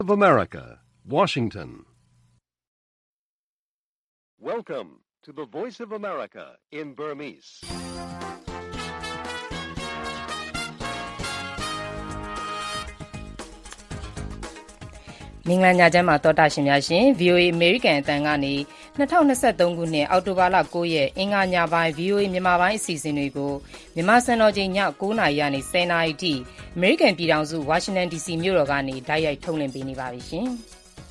of America, Washington. Welcome to the Voice of America in Burmese. ။မင်္ဂလာညချမ်းပါသောတာရှင်များရှင် VOA American အသံကနေ2023ခုနှစ်အောက်တိုဘာလ9ရက်အင်္ဂါညပိုင်း VOA မြန်မာပိုင်းအစီအစဉ်တွေကိုမြန်မာစံတော်ချိန်ည9:00နာရီကနေ10:00နာရီထိ American ပြည်ထောင်စု Washington DC မြို့တော်ကနေတိုက်ရိုက်ထုတ်လွှင့်ပေးနေပါပြီရှင်။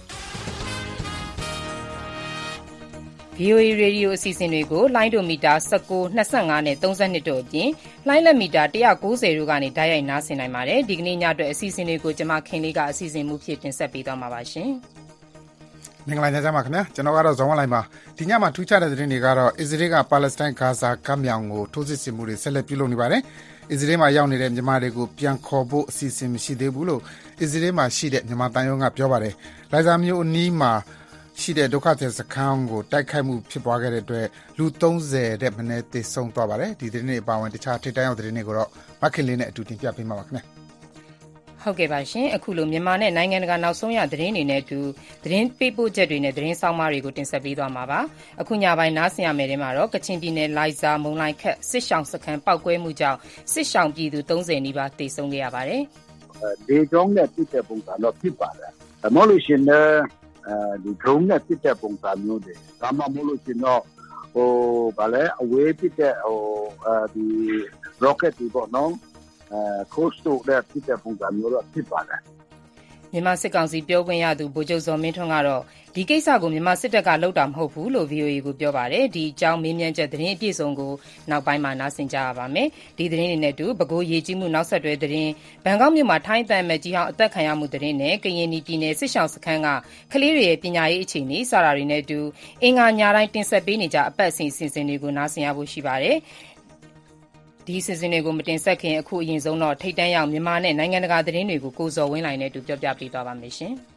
VOA Radio အစီအစဉ်တွေကိုလိုင်းဒိုမီတာ19, 25နဲ့32တို့အပြင်လိုင်းလက်မီတာ190တို့ကနေတိုက်ရိုက်နားဆင်နိုင်ပါတယ်။ဒီကနေ့ညအတွက်အစီအစဉ်တွေကိုကျွန်မခင်လေးကအစီအစဉ်မှုဖြစ်တင်ဆက်ပေးသွားမှာပါရှင်။မင်္ဂလာညချမ်းပါခင်ဗျာ။ကျွန်တော်ကတော့ဇော်ဝင်းလိုင်ပါ။ဒီညမှာထူးခြားတဲ့သတင်းတွေကတော့အစ္စရေးကပါလက်စတိုင်းဂါဇာကမ်းမြောင်ကိုထိုးစစ်ဆင်မှုတွေဆက်လက်ပြုလုပ်နေပါတယ်။အစ္စရေးမှာရောက်နေတဲ့မြန်မာတွေကိုပြန်ခေါ်ဖို့အစီအစဉ်မရှိသေးဘူးလို့အစ္စရေးမှာရှိတဲ့မြန်မာတန်ယုံကပြောပါတယ်။လိုင်ဇာမြို့အနီးမှာရှိတဲ့ဒုက္ခသည်စခန်းကိုတိုက်ခိုက်မှုဖြစ်ပွားခဲ့တဲ့အတွက်လူ30တဲ့မနည်းသေဆုံးသွားပါတယ်ဒီသတင်းတွေအပါအဝင်တခြားထိပ်တန်းရောက်သတင်းတွေကိုတော့မခင်လေးနဲ့အတူတင်ပြပေးမှာပါခင်ဗျာဟုတ်ကဲ့ပါရှင်အခုလိုမြန်မာနဲ့နိုင်ငံတကာနောက်ဆုံးရသတင်းတွေနဲ့အတူသတင်းပေးပို့ချက်တွေနဲ့သတင်းဆောင်မတွေကိုတင်ဆက်ပေးသွားမှာပါအခုညပိုင်းနားဆင်ရမယ့်တဲ့မှာတော့ကချင်ပြည်နယ်လိုင်ဇာမုံလိုက်ခက်စစ်ရှောင်းစခန်းပောက်ကွဲမှုကြောင့်စစ်ရှောင်းပြည်သူ30နီးပါးသေဆုံးခဲ့ရပါတယ်ဒေကြောင်းနဲ့ပြစ်တဲ့ပုံစံတော့ဖြစ်ပါတယ်မဟုတ်လို့ရှင်ဒီ drone နဲ့ပြစ်တဲ့ပုံစံမျိုးတွေဒါမှမဟုတ်လို့ရှင်တော့ဗာလဲအဝေးပြစ်တဲ့ဒီ rocket တွေပေါ့နော်coastal နဲ့ပြစ်တဲ့ပုံစံမျိုးတော့ဖြစ်ပါတယ်မြန်မာစစ်ကောင်စီပြောခွင့်ရသူဗိုလ်ချုပ်ဇော်မင်းထွန်းကတော့ဒီကိစ္စကိုမြန်မာစစ်တပ်ကလုပ်တာမဟုတ်ဘူးလို့ VOA ကိုပြောပါတယ်ဒီအကြောင်းမေးမြန်းချက်သတင်းအပြည့်စုံကိုနောက်ပိုင်းမှာနားဆင်ကြရပါမယ်ဒီသတင်းတွေနဲ့အတူပဲခူးရေကြီးမှုနောက်ဆက်တွဲသတင်းဘန်ကောက်မြို့မှာထိုင်းတန်မဲ့ကြီးဟောင်းအသက်ခံရမှုသတင်းနဲ့ကရင်ပြည်နယ်စစ်ရှောင်းစခန်းကကလေးတွေရဲ့ပညာရေးအခြေအနေစတာတွေနဲ့အတူအင်္ဂါညတိုင်းတင်ဆက်ပေးနေကြအပတ်စဉ်တွေကိုနားဆင်ရဖို့ရှိပါတယ်ဒီစီစဉ်တွေကိုမတင်ဆက်ခင်အခုအရင်ဆုံးတော့ထိတ်တန်းရောက်မြန်မာနဲ့နိုင်ငံတကာသတင်းတွေကိုကိုဇော်ဝင်းလိုင်နဲ့အတူပြောပြပေးသွားပါမယ်ရှင်။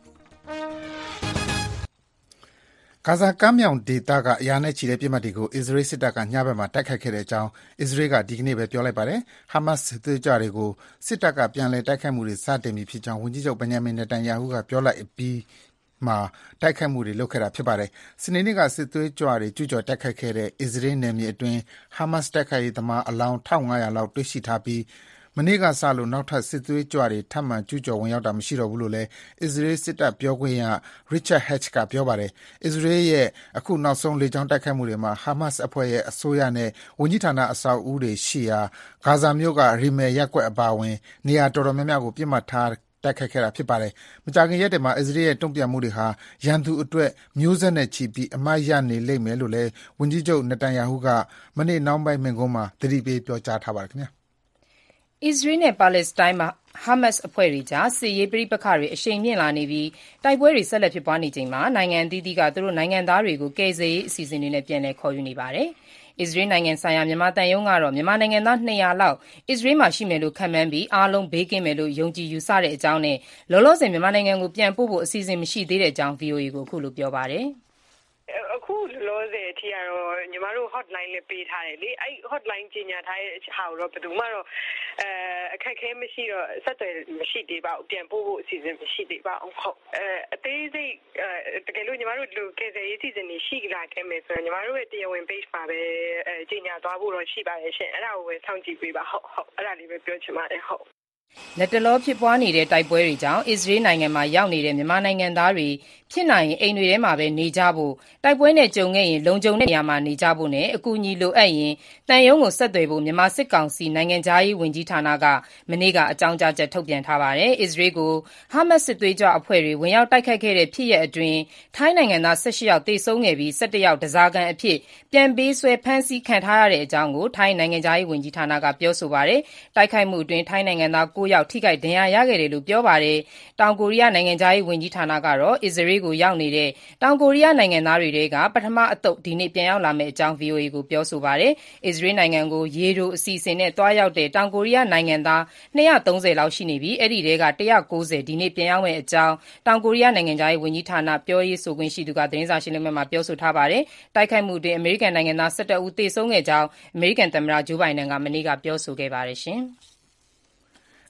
ဂါဇာကမ်းမြောင်ဒေသကအရာနဲ့ချီတဲ့ပြစ်မှတ်တွေကိုအစ္စရေးစစ်တပ်ကညဘက်မှာတိုက်ခိုက်ခဲ့တဲ့အကြောင်းအစ္စရေးကဒီကနေ့ပဲပြောလိုက်ပါတယ်။ဟာမတ်စ်စစ်သွေးကြွတွေကိုစစ်တပ်ကပြန်လည်တိုက်ခိုက်မှုတွေစတင်ပြီဖြစ်ကြောင်းဝန်ကြီးချုပ်ဗင်ဂျမင်နေတန်ယာဟုကပြောလိုက်ပြီးမှာတိုက်ခိုက်မှုတွေလုပ်ခဲ့တာဖြစ်ပါတယ်။စနေနေ့ကစစ်သွေးကြွတွေကျူးကျော်တိုက်ခိုက်ခဲ့တဲ့အစ္စရေးနယ်မြေအတွင်းဟာမတ်စ်တိုက်ခိုက်ရေးသမားအလောင်း1500လောက်တွေ့ရှိထားပြီးမနေ့ကစလို့နောက်ထပ်စစ်သွေးကြွတွေထပ်မံကျူးကျော်ဝင်ရောက်တာမရှိတော့ဘူးလို့လည်းအစ္စရေးစစ်တပ်ပြောခွင့်ရ Richard Hatch ကပြောပါတယ်။အစ္စရေးရဲ့အခုနောက်ဆုံးလေကြောင်းတိုက်ခိုက်မှုတွေမှာဟာမတ်စ်အဖွဲ့ရဲ့အစိုးရနဲ့ဝန်ကြီးဌာနအဆောက်အဦတွေရှိရာဂါဇာမြို့ကရီမယ်ရပ်ကွက်အပါအဝင်နေရာတော်တော်များများကိုပြစ်မှတ်ထားတိုက်ခိုက်ခဲ့တာဖြစ်ပါတယ်။မကြာခင်ရက်တွေမှာအစ္စရေးရဲ့တုံ့ပြန်မှုတွေဟာရန်သူအတွက်မျိုးဆက်နဲ့ချီပြီးအမိုက်ရနေလိမ့်မယ်လို့လည်းဝန်ကြီးချုပ်နေတန်ယာဟုကမနေ့နှောင်းပိုင်းမိန့်ခွန်းမှာသတိပေးပြောကြားထားပါတယ်ခင်ဗျာ။အစ္စရေးနဲ့ပါလက်စတိုင်းမှာဟာမတ်စ်အဖွဲ့တွေကြားစစ်ရေးပဋိပက္ခတွေအရှိန်မြင့်လာနေပြီးတိုက်ပွဲတွေဆက်လက်ဖြစ်ပွားနေချိန်မှာနိုင်ငံအသီးသီးကသူတို့နိုင်ငံသားတွေကိုကယ်ဆယ်ရေးအစီအစဉ်တွေနဲ့ပြန်လည်ခေါ်ယူနေပါတယ်။အစ္စရေးနိုင်ငံဆိုင်ရာမြန်မာတန်ယုံကတော့မြန်မာနိုင်ငံသား200လောက်အစ္စရေးမှာရှိမယ်လို့ခန့်မှန်းပြီးအားလုံးဘေးကင်းမယ်လို့ယုံကြည်ယူဆတဲ့အကြောင်းနဲ့လောလောဆယ်မြန်မာနိုင်ငံကိုပြန်ပို့ဖို့အစီအစဉ်မရှိသေးတဲ့အကြောင်း VOA ကိုအခုလိုပြောပါတယ်။အခုလောဆယ်အထိကတော့ညီမတို့ hotline လေးပေးထားတယ်လေအဲ့ hotline ကြီးညာထားတဲ့ဟာကိုတော့ဘယ်သူမှတော့အခက်ခဲမရှိတော့ဆက်သွယ်မရှိသေးပါဘူးပြန်ပို့ဖို့အစီအစဉ်မရှိသေးပါဘူးဟုတ်အသေးစိတ်တကယ်လို့ညီမတို့ဒီလိုကယ်ဆယ်ရေးအစီအစဉ်တွေရှိလာခဲ့မယ်ဆိုတော့ညီမတို့ရဲ့တရားဝင် page မှာပဲကြီးညာသွားဖို့တော့ရှိပါတယ်ရှင်အဲ့ဒါကိုပဲစောင့်ကြည့်ပေးပါဟုတ်အဲ့ဒါလေးပဲပြောချင်ပါတယ်ဟုတ်လက်တလောဖြစ်ပွားနေတဲ့တိုက်ပွဲတွေကြောင့်အစ္စရေးနိုင်ငံမှာရောက်နေတဲ့မြန်မာနိုင်ငံသားတွေဖြစ်နိုင်ရင်အိမ်တွေထဲမှာပဲနေကြဖို့တိုက်ပွဲနဲ့ကြုံခဲ့ရင်လုံခြုံတဲ့နေရာမှာနေကြဖို့နဲ့အကူအညီလိုအပ်ရင်တန်ယုံကိုဆက်သွယ်ဖို့မြန်မာစစ်ကောင်စီနိုင်ငံသားရေးဝန်ကြီးဌာနကမနေ့ကအကြောင်းကြားချက်ထုတ်ပြန်ထားပါတယ်။အစ္စရေးကိုဟာမတ်စ်စစ်သွေးကြွအဖွဲ့တွေဝင်ရောက်တိုက်ခိုက်ခဲ့တဲ့ဖြစ်ရပ်အတွင်းထိုင်းနိုင်ငံသား18ယောက်သေဆုံးခဲ့ပြီး17ယောက်ဓဇာကန်အဖြစ်ပြန်ပေးဆွဲဖမ်းဆီးခံထားရတဲ့အကြောင်းကိုထိုင်းနိုင်ငံသားရေးဝန်ကြီးဌာနကပြောဆိုပါတယ်။တိုက်ခိုက်မှုအတွင်းထိုင်းနိုင်ငံသား9ယောက်ထိခိုက်ဒဏ်ရာရခဲ့တယ်လို့ပြောပါတယ်။တောင်ကိုရီးယားနိုင်ငံသားရေးဝန်ကြီးဌာနကတော့အစ္စရေးကိုရောက်နေတဲ့တောင်ကိုရီးယားနိုင်ငံသားတွေကပထမအသုတ်ဒီနေ့ပြန်ရောက်လာမယ့်အကြောင်း VOA ကိုပြောဆိုပါတယ်။အစ္စရေးနိုင်ငံကိုရေတိုအစီအစဉ်နဲ့တွားရောက်တဲ့တောင်ကိုရီးယားနိုင်ငံသား230လောက်ရှိနေပြီးအဲ့ဒီထဲက190ဒီနေ့ပြန်ရောက်မယ့်အကြောင်းတောင်ကိုရီးယားနိုင်ငံသားရေးဝန်ကြီးဌာနပြောရေးဆိုခွင့်ရှိသူကသတင်းစာရှင်းလင်းပွဲမှာပြောဆိုထားပါတယ်။တိုက်ခိုက်မှုအတွင်းအမေရိကန်နိုင်ငံသား17ဦးသေဆုံးခဲ့ကြောင်းအမေရိကန်သမ္မတဂျိုးဘိုင်ဒန်ကမနေ့ကပြောဆိုခဲ့ပါတယ်ရှင်။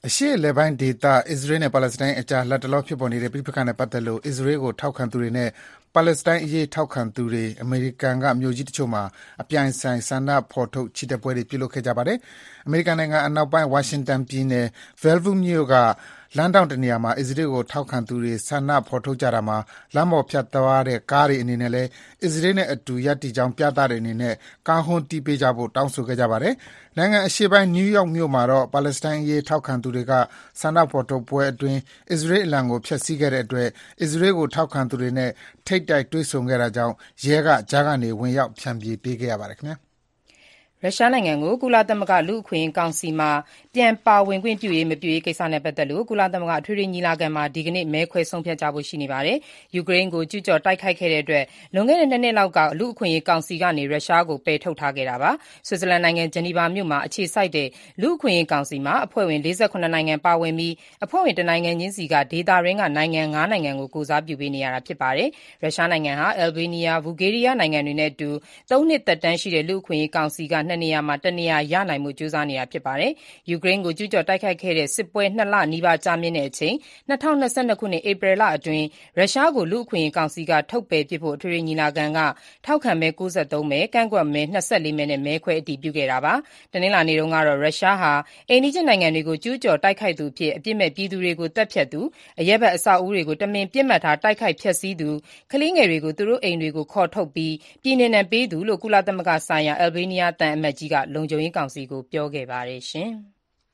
အရှေ့အလယ်ပိုင်းဒေသအစ္စရေးနဲ့ပါလက်စတိုင်းအကြားလတ်တလောဖြစ်ပေါ်နေတဲ့ပဋိပက္ခနဲ့ပတ်သက်လို့အစ္စရေးကိုထောက်ခံသူတွေနဲ့ပါလက်စတိုင်းအရေးထောက်ခံသူတွေအမေရိကန်ကမြို့ကြီးတချို့မှာအပြိုင်ဆိုင်ဆန္ဒဖော်ထုတ်ချီတက်ပွဲတွေပြုလုပ်ခဲ့ကြပါတယ်။အမေရိကန်နိုင်ငံအနောက်ပိုင်းဝါရှင်တန်ပြည်နယ် Bellevue မြို့ကလမ်းထောင့်တနေရာမှာအစ္စရေးကိုထောက်ခံသူတွေဆန္ဒဖော်ထုတ်ကြတာမှာလမ်းပေါ်ဖြတ်သွားတဲ့ကားတွေအနေနဲ့လည်းအစ္စရေးနဲ့အတူရပ်တည်ကြောင်းပြသတဲ့အနေနဲ့ကားဟွန်းတီးပေးကြဖို့တောင်းဆိုခဲ့ကြပါတယ်။နိုင်ငံအရှေ့ပိုင်းနယူးယောက်မြို့မှာတော့ပါလက်စတိုင်းအရေးထောက်ခံသူတွေကဆန္ဒဖော်ထုတ်ပွဲအတွင်းအစ္စရေးအလံကိုဖျက်ဆီးခဲ့တဲ့အတွက်အစ္စရေးကိုထောက်ခံသူတွေနဲ့ထိပ်တိုက်တွေ့ဆုံခဲ့တာကြောင့်ရဲကကြားကနေဝင်ရောက်ဖျန်ဖြေပေးခဲ့ရပါတယ်ခင်ဗျာ။ရုရှားနိုင်ငံကိုကုလသမဂ္ဂလူ့အခွင့်အရေးကောင်စီမှာပြန်ပါဝင်ခွင့်ပြုရေးမပြုရေးကိစ္စနဲ့ပတ်သက်လို့ကုလသမဂ္ဂအထွေထွေညီလာခံမှာဒီကနေ့မဲခွဲဆုံးဖြတ်ကြဖို့ရှိနေပါတယ်။ယူကရိန်းကိုကျူးကျော်တိုက်ခိုက်ခဲ့တဲ့အတွက်လွန်ခဲ့တဲ့2နှစ်လောက်ကလူ့အခွင့်အရေးကောင်စီကနေရုရှားကိုပယ်ထုတ်ထားခဲ့တာပါ။ဆွစ်ဇာလန်နိုင်ငံဂျနီဗာမြို့မှာအခြေစိုက်တဲ့လူ့အခွင့်အရေးကောင်စီမှာအဖွဲ့ဝင်48နိုင်ငံပါဝင်ပြီးအဖွဲ့ဝင်တစ်နိုင်ငံချင်းစီကဒေသရင်းကနိုင်ငံ9နိုင်ငံကိုကိုစားပြုပေးနေရတာဖြစ်ပါတယ်။ရုရှားနိုင်ငံဟာအယ်ဘေးနီးယား၊ဘူဂေးရီးယားနိုင်ငံတွေနဲ့အတူ3နှစ်သက်တမ်းရှိတဲ့လူ့အခွင့်အရေးကောင်စီက2နေရာမှာ1နေရာရနိုင်မှုကြိုးစားနေတာဖြစ်ပါတယ်။ယူကရိန်းကိုကျူးကျော်တိုက်ခိုက်ခဲ့တဲ့စစ်ပွဲ2လနီးပါးကြာမြင့်တဲ့အချိန်2022ခုနှစ်ဧပြီလအတွင်းရုရှားကိုလူ့အခွင့်အရေးကောင်စီကထုတ်ပယ်ပစ်ဖို့အထွေထွေညီလာခံကထောက်ခံမဲ93မဲကန့်ကွက်မဲ24မဲနဲ့မဲခွဲအတည်ပြုခဲ့တာပါ။တနင်္လာနေ့တုန်းကတော့ရုရှားဟာအိမ်နီးချင်းနိုင်ငံတွေကိုကျူးကျော်တိုက်ခိုက်သူအဖြစ်အပြစ်မဲ့ပြည်သူတွေကိုတပ်ဖြတ်သူအရပ်ဘက်အဆောက်အဦတွေကိုတမင်ပစ်မှတ်ထားတိုက်ခိုက်ဖျက်ဆီးသူကလေးငယ်တွေကိုသူတို့အိမ်တွေကိုခေါ်ထုတ်ပြီးပြည်နှင်ဒဏ်ပေးသူလို့ကုလသမဂ္ဂဆိုင်ရာအယ်ဘေးနီးယားသံအမတ်ကြီးကလုံခြုံရေးကောင်စီကိုပြောခဲ့ပါတယ်ရှင်။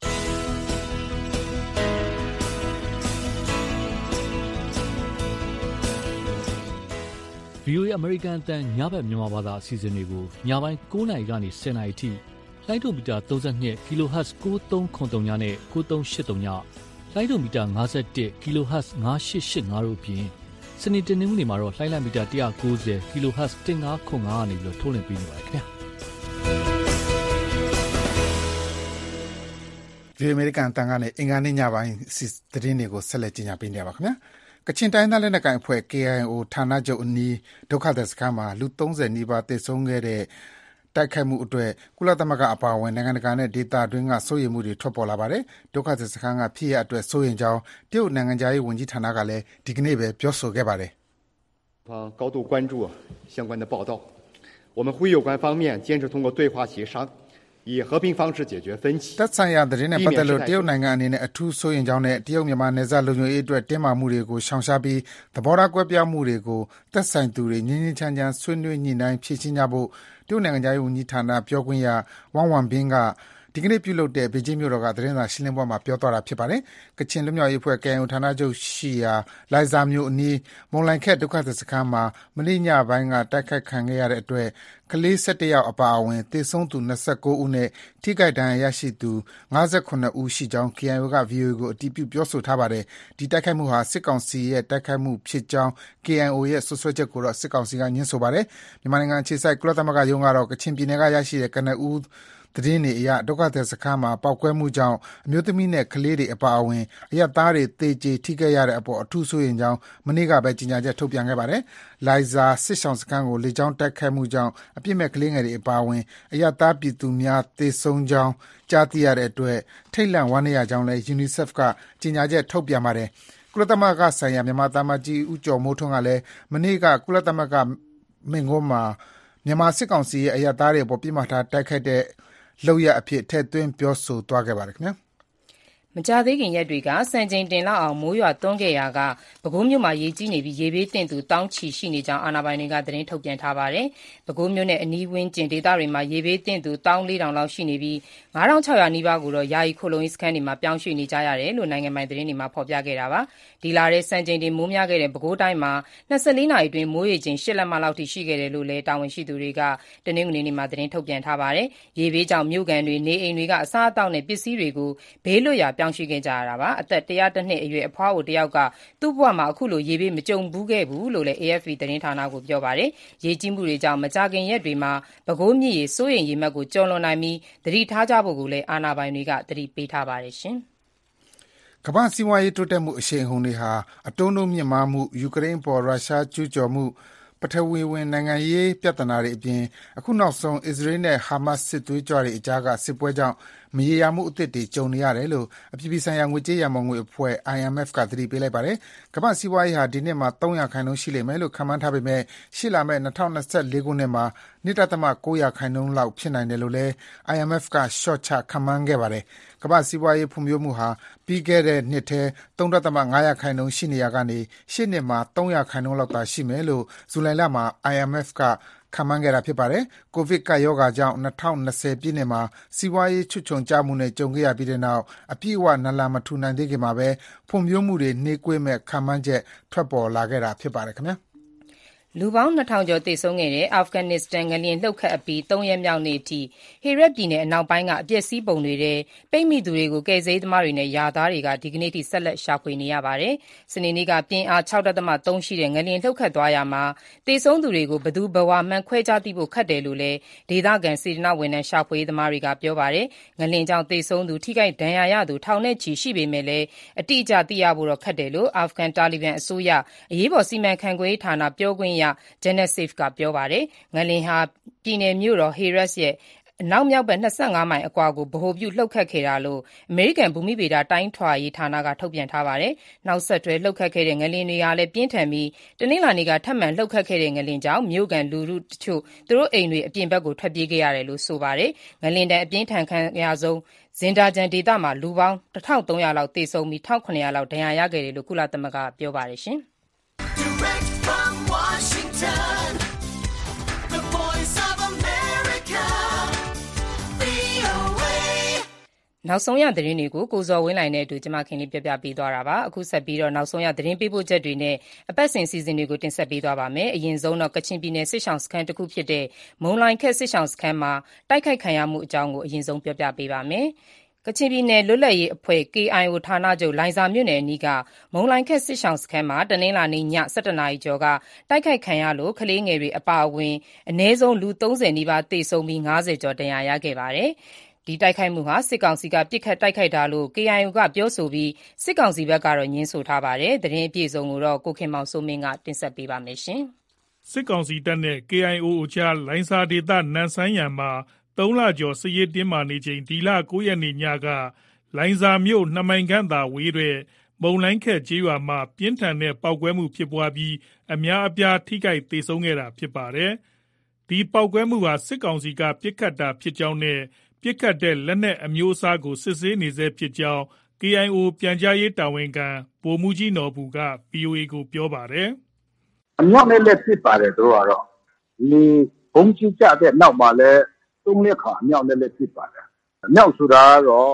VOA အမေရိကန်အသံညဘက်မြန်မာဘာသာအစီအစဉ်တွေကိုညပိုင်း9:00နာရီကနေ10:00နာရီထိလိုင်းဒိုမီတာ32 kHz 9303နဲ့9383ညလိုင်းဒိုမီတာ51 kHz 9885တို့အပြင်စနေတနင်္ဂနွေမှာတော့လိုင်းလံမီတာ190 kHz 1505ကနေပြီးထုတ်လွှင့်ပေးနေပါတယ်ခင်ဗျာဒီအမေရိကန်အသံကနေအင်္ဂါနေ့ညပိုင်းသတင်းတွေကိုဆက်လက်ကြီးညာပေးနေပါခင်ဗျာကချင်တိုင်းသားလက်နက်ကိုင်အဖွဲ့ KIO ဌာနချုပ်အနီးဒုက္ခသည်စခန်းမှာလူ30နီးပါးသေဆုံးခဲ့တဲ့တိုက်ခိုက်မှုအတွက်ကုလသမဂ္ဂအပါအဝင်နိုင်ငံတကာနဲ့ဒေသတွင်းကစိုးရိမ်မှုတွေထွက်ပေါ်လာပါတယ်ဒုက္ခသည်စခန်းကဖြစ်ရအတွက်စိုးရိမ်ကြောင်းတရုတ်နိုင်ငံသားရေးဝန်ကြီးဌာနကလည်းဒီကနေ့ပဲပြောဆိုခဲ့ပါတယ်高度关注相关的报道我们呼吁有关方面坚持通过对话协商以和平方式解决分歧သက်ဆိုင်ရာသတင်းနဲ့ပတ်သက်လို့တရုတ်နိုင်ငံအနေနဲ့အထူးစိုးရိမ်ကြောင်းနဲ့တရုတ်မြန်မာနယ်စပ်လုံခြုံရေးအတွက်တင်းမာမှုတွေကိုရှောင်ရှားပြီးသဘောထားကွဲပြားမှုတွေကိုသက်ဆိုင်သူတွေငြင်းငြင်းချမ်းချမ်းဆွေးနွေးညှိနှိုင်းဖြေရှင်းကြဖို့တရုတ်နိုင်ငံသားရေးဝန်ကြီးဌာနပြောခွင့်ရဝမ်ဝမ်ဘင်းကဒီကနေ့ပြုလုပ်တဲ့ဘေကျင်းမြို့တော်ကသတင်းစာရှင်းလင်းပွဲမှာပြောသွားတာဖြစ်ပါတယ်။ကချင်လွတ်မြောက်ရေးအဖွဲ့ KIO ဌာနချုပ်ရှိရာလိုင်ဇာမြို့အနီးမုံလိုင်ခက်ဒုက္ခသည်စခန်းမှာမနေ့ညပိုင်းကတိုက်ခိုက်ခံခဲ့ရတဲ့အတွက်ကလေး17ယောက်အပါအဝင်သေဆုံးသူ29ဦးနဲ့ထိခိုက်ဒဏ်ရာရရှိသူ58ဦးရှိကြောင်း KIO က VOA ကိုအတည်ပြုပြောဆိုထားပါတယ်။ဒီတိုက်ခိုက်မှုဟာစစ်ကောင်စီရဲ့တိုက်ခိုက်မှုဖြစ်ကြောင်း KIO ရဲ့ဆွဆွဲချက်ကိုတော့စစ်ကောင်စီကညှင်းဆိုပါတယ်။မြန်မာနိုင်ငံအခြေစိုက်ကုလသမဂ္ဂရုံးကတော့ကချင်ပြည်နယ်ကရရှိတဲ့ကနဦးသတင်းတွေအရဒုက္ခသည်စခန်းမှာပောက်ကွဲမှုကြောင့်အမျိုးသမီးနဲ့ကလေးတွေအပါအဝင်အရပ်သားတွေသေကြေထိခဲ့ရတဲ့အပေါ်အထူးစိုးရိမ်ကြောင်းမနေ့ကပဲကြေညာချက်ထုတ်ပြန်ခဲ့ပါတယ်။လိုင်ဇာစစ်ဆောင်စခန်းကိုလေကြောင်းတိုက်ခိုက်မှုကြောင့်အပြစ်မဲ့ကလေးငယ်တွေအပါအဝင်အရပ်သားပြည်သူများသေဆုံးကြောင်းကြားသိရတဲ့အတွက်ထိတ်လန့်ဝမ်းနည်းရကြောင်းလည်း UNICEF ကကြေညာချက်ထုတ်ပြန်ပါတယ်။ကုလသမဂ္ဂဆိုင်ရာမြန်မာသားမကြီးဦးကျော်မိုးထွန်းကလည်းမနေ့ကကုလသမဂ္ဂမိန့်ခွန်းမှာမြန်မာစစ်ကောင်စီရဲ့အရပ်သားတွေအပေါ်ပြစ်မှတ်ထားတိုက်ခိုက်တဲ့လောက်ရအဖြစ်ထည့်သွင်းပြောဆိုသွားခဲ့ပါတယ်ခင်ဗျာမကြသေးခင်ရက်တွေကစံချိန်တင်လောက်အောင်မိုးရွာသွန်းခဲ့ရာကပဲခူးမြို့မှာရေကြီးနေပြီးရေဘေးသင့်သူတောင်းချီရှိနေကြောင်းအာဏာပိုင်တွေကသတင်းထုတ်ပြန်ထားပါတယ်။ပဲခူးမြို့နဲ့အနီးဝန်းကျင်ဒေသတွေမှာရေဘေးသင့်သူ14000လောက်ရှိနေပြီး9600နီးပါးကိုတော့ယာယီခိုလုံရေးစခန်းတွေမှာပြောင်းရွှေ့နေကြရတယ်လို့နိုင်ငံပိုင်သတင်းတွေမှာဖော်ပြခဲ့တာပါ။ဒီလာတဲ့စံချိန်တင်မိုးများခဲ့တဲ့ပဲခူးတိုင်းမှာ24နာရီအတွင်းမိုးရေချိန်8လက်မလောက်ထိရှိခဲ့တယ်လို့လည်းတာဝန်ရှိသူတွေကတနင်္ဂနွေနေ့မှာသတင်းထုတ်ပြန်ထားပါတယ်။ရေဘေးကြောင့်မြို့ကန်တွေနေအိမ်တွေကအစားအသောက်နဲ့ပစ္စည်းတွေကိုဘေးလွတ်ရာပြောင်းရွှေ့ခဲ့ကြရတာပါအသက်101နှစ်အရွယ်အဖွားအိုတယောက်ကသူ့ဘဝမှာအခုလိုရေဘေးမကြုံဘူးခဲ့ဘူးလို့လည်း AFP သတင်းဌာနကိုပြောပါတယ်ရေကြီးမှုတွေကြောင့်မကြာခင်ရက်တွေမှာပဲခူးမြစ်ရေစိုးရိမ်ရေမှတ်ကိုကျော်လွန်နိုင်ပြီးသတိထားကြဖို့ကိုလည်းအာဏာပိုင်တွေကသတိပေးထားပါတယ်ရှင်ကမ္ဘာစီးပွားရေးတိုးတက်မှုအရှိန်အဟုန်တွေဟာအတုံးတို့မြင့်မားမှုယူကရိန်းပေါ်ရုရှားကျူးကျော်မှုပထဝီဝင်နိုင်ငံရေးပြဿနာတွေအပြင်အခုနောက်ဆုံးအစ္စရေးနဲ့ဟာမတ်စစ်သွေးကြွတွေအကြားကစစ်ပွဲကြောင့်မရေရာမှုအသစ်တွေကြုံနေရတယ်လို့အပြည်ပြည်ဆိုင်ရာငွေကြေးရန်ပုံငွေအဖွဲ့ IMF ကသတိပေးလိုက်ပါတယ်။ကမ္ဘာ့စီးပွားရေးဟာဒီနှစ်မှာ 3% ရှိလိမ့်မယ်လို့ခန့်မှန်းထားပေမဲ့ရှေ့လာမယ့်2024ခုနှစ်မှာ 2.9% လောက်ဖြစ်နိုင်တယ်လို့လည်း IMF ကရှော့ချခန့်မှန်းခဲ့ပါတယ်။ကမ္ဘာ့စီးပွားရေးဖွံ့ဖြိုးမှုဟာပြီးခဲ့တဲ့နှစ်ထဲ 3.5% ရှိနေရာကနေရှေ့နှစ်မှာ 3% လောက်သာရှိမယ်လို့ဇူလိုင်လမှာ IMF ကခန့်မှန်းခဲ့တာဖြစ်ပါတယ်။ ကိုဗစ်ကပ်ရောဂါကြောင့်2020ပြည့်နှစ်မှာစီးပွားရေးချွတ်ခြုံကျမှုနဲ့ကြုံခဲ့ရပြီးတဲ့နောက်အပြည့်အဝနလန်မထူနိုင်သေးခင်မှာပဲဖွံ့ဖြိုးမှုတွေနှေးကွေးမဲ့ခန့်မှန်းချက်ထွက်ပေါ်လာခဲ့တာဖြစ်ပါတယ်ခင်ဗျာ။လူပေါင်း 2000 ကျော်သေဆုံးခဲ့တဲ့အာဖဂန်နစ္စတန်ငလျင်လှုပ်ခတ်အပြီး 3 ရက်မြောက်နေ့အထိဟေရက်ပြည်နယ်အနောက်ပိုင်းကအပျက်စီးပုံတွေထဲပိတ်မိသူတွေကိုကယ်ဆယ်ရေးသမားတွေနဲ့ယာသားတွေကဒီကနေ့အထိဆက်လက်ရှာဖွေနေရပါတယ်။စနေနေ့ကပြင်းအား 6.3 ရှိတဲ့ငလျင်လှုပ်ခတ်သွားရာမှာသေဆုံးသူတွေကိုဘယ်သူဘယ်ဝါမှန်းခွဲခြားသိဖို့ခက်တယ်လို့လည်းဒေသခံစေတနာ့ဝန်ထမ်းရှာဖွေရေးသမားတွေကပြောပါတယ်။ငလျင်ကြောင့်သေဆုံးသူထိခိုက်ဒဏ်ရာရသူထောင်နဲ့ချီရှိပေမဲ့လည်းအတိအကျသိရဖို့တော့ခက်တယ်လို့အာဖဂန်တာလီဘန်အစိုးရအရေးပေါ်စီမံခန့်ခွဲရေးဌာနပြောခွင့်ရJanet Saif ကပြောပါတယ်။ငလျင်ဟာပြည်နယ်မြို့တော် Herat ရဲ့အနောက်မြောက်ဘက်25မိုင်အကွာကိုဗဟိုပြုလှုပ်ခတ်ခဲ့တာလို့အမေရိကန်ဘူမိဗေဒတိုင်းထွာရေးဌာနကထုတ်ပြန်ထားပါတယ်။နောက်ဆက်တွဲလှုပ်ခတ်ခဲ့တဲ့ငလျင်တွေကလည်းပြင်းထန်ပြီးတနင်္လာနေ့ကထပ်မံလှုပ်ခတ်ခဲ့တဲ့ငလျင်ကြောင့်မြို့ကန်လူထုတချို့သူတို့အိမ်တွေအပြင်ဘက်ကိုထွက်ပြေးခဲ့ရတယ်လို့ဆိုပါတယ်။ငလျင်တန်အပြင်းထန်ခံရဆုံးဇင်ဒါဂျန်ဒေသမှာလူပေါင်း1300လောက်သေဆုံးပြီး1900လောက်ဒဏ်ရာရခဲ့တယ်လို့ကုလသမဂ္ဂကပြောပါတယ်ရှင်။ Direct from Washington, the voice of America, VOA. နောက်ဆုံးရသတင်းတွေကိုကိုဇော်ဝင်းလှိုင်နဲ့အတူကျွန်မခင်လေးပြပြပေးသွားတာပါအခုဆက်ပြီးတော့နောက်ဆုံးရသတင်းပေးပို့ချက်တွေနဲ့အပတ်စဉ်စီစဉ်တွေကိုတင်ဆက်ပေးသွားပါမယ်အရင်ဆုံးတော့ကချင်ပြည်နယ်စစ်ဆောင်စခန်းတစ်ခုဖြစ်တဲ့မုံလိုင်ခက်စစ်ဆောင်စခန်းမှာတိုက်ခိုက်ခံရမှုအကြောင်းကိုအရင်ဆုံးပြပြပေးပါမယ်ကချင်ပြည်နယ်လွတ်လပ်ရေးအဖွဲ့ KIO ဌာနချုပ်လိုင်ဇာမြို့နယ်အနီးကမုံလိုင်ခက်စစ်ဆောင်စခန်းမှာတနင်္လာနေ့ည7:00 နာရီကျော်ကတိုက်ခိုက်ခံရလို့ကလေးငယ်တွေအပါအဝင်အနည်းဆုံးလူ30နီးပါးသေဆုံးပြီး50ကျော်ဒဏ်ရာရခဲ့ပါတယ်။ဒီတိုက်ခိုက်မှုဟာစစ်ကောင်စီကပစ်ခတ်တိုက်ခိုက်တာလို့ KIO ကပြောဆိုပြီးစစ်ကောင်စီဘက်ကတော့ငြင်းဆိုထားပါတယ်။သတင်းအပြည့်အစုံကိုတော့ကိုခင်မောင်စိုးမင်းကတင်ဆက်ပေးပါမယ်။စစ်ကောင်စီတပ်နဲ့ KIO အကြားလိုင်ဇာဒေသနန်ဆန်းရံမှာ3လကျော်စစ်ရေးတင်းမာနေချိန်ဒီလ9ရက်နေ့ညကလိုင်ဇာမြို့2မိုင်ခန့်သာဝေးတဲ့မုံလိုင်ခက်ကျေးရွာမှာပြင်းထန်တဲ့ပေါက်ကွဲမှုဖြစ်ပွားပြီးအများအပြားထိခိုက်သေဆုံးခဲ့တာဖြစ်ပါတယ်။ဒီပေါက်ကွဲမှုဟာစစ်ကောင်စီကပစ်ခတ်တာဖြစ်ကြောင်းနဲ့ပစ်ခတ်တဲ့လက်နက်အမျိုးအစားကိုစစ်ဆေးနေဆဲဖြစ်ကြောင်း KIO ပြန်ကြားရေးတာဝန်ခံဗိုလ်မှူးကြီးနော်ဘူက VOA ကိုပြောပါတယ်။အမြောက်နဲ့လက်ဖြစ်ပါတယ်သူတို့ကတော့ဒီဘုံကြီးကြတဲ့နောက်မှာလည်း3လက်ခါအမြောက်နဲ့လက်ဖြစ်ပါတယ်။အမြောက်ဆိုတာကတော့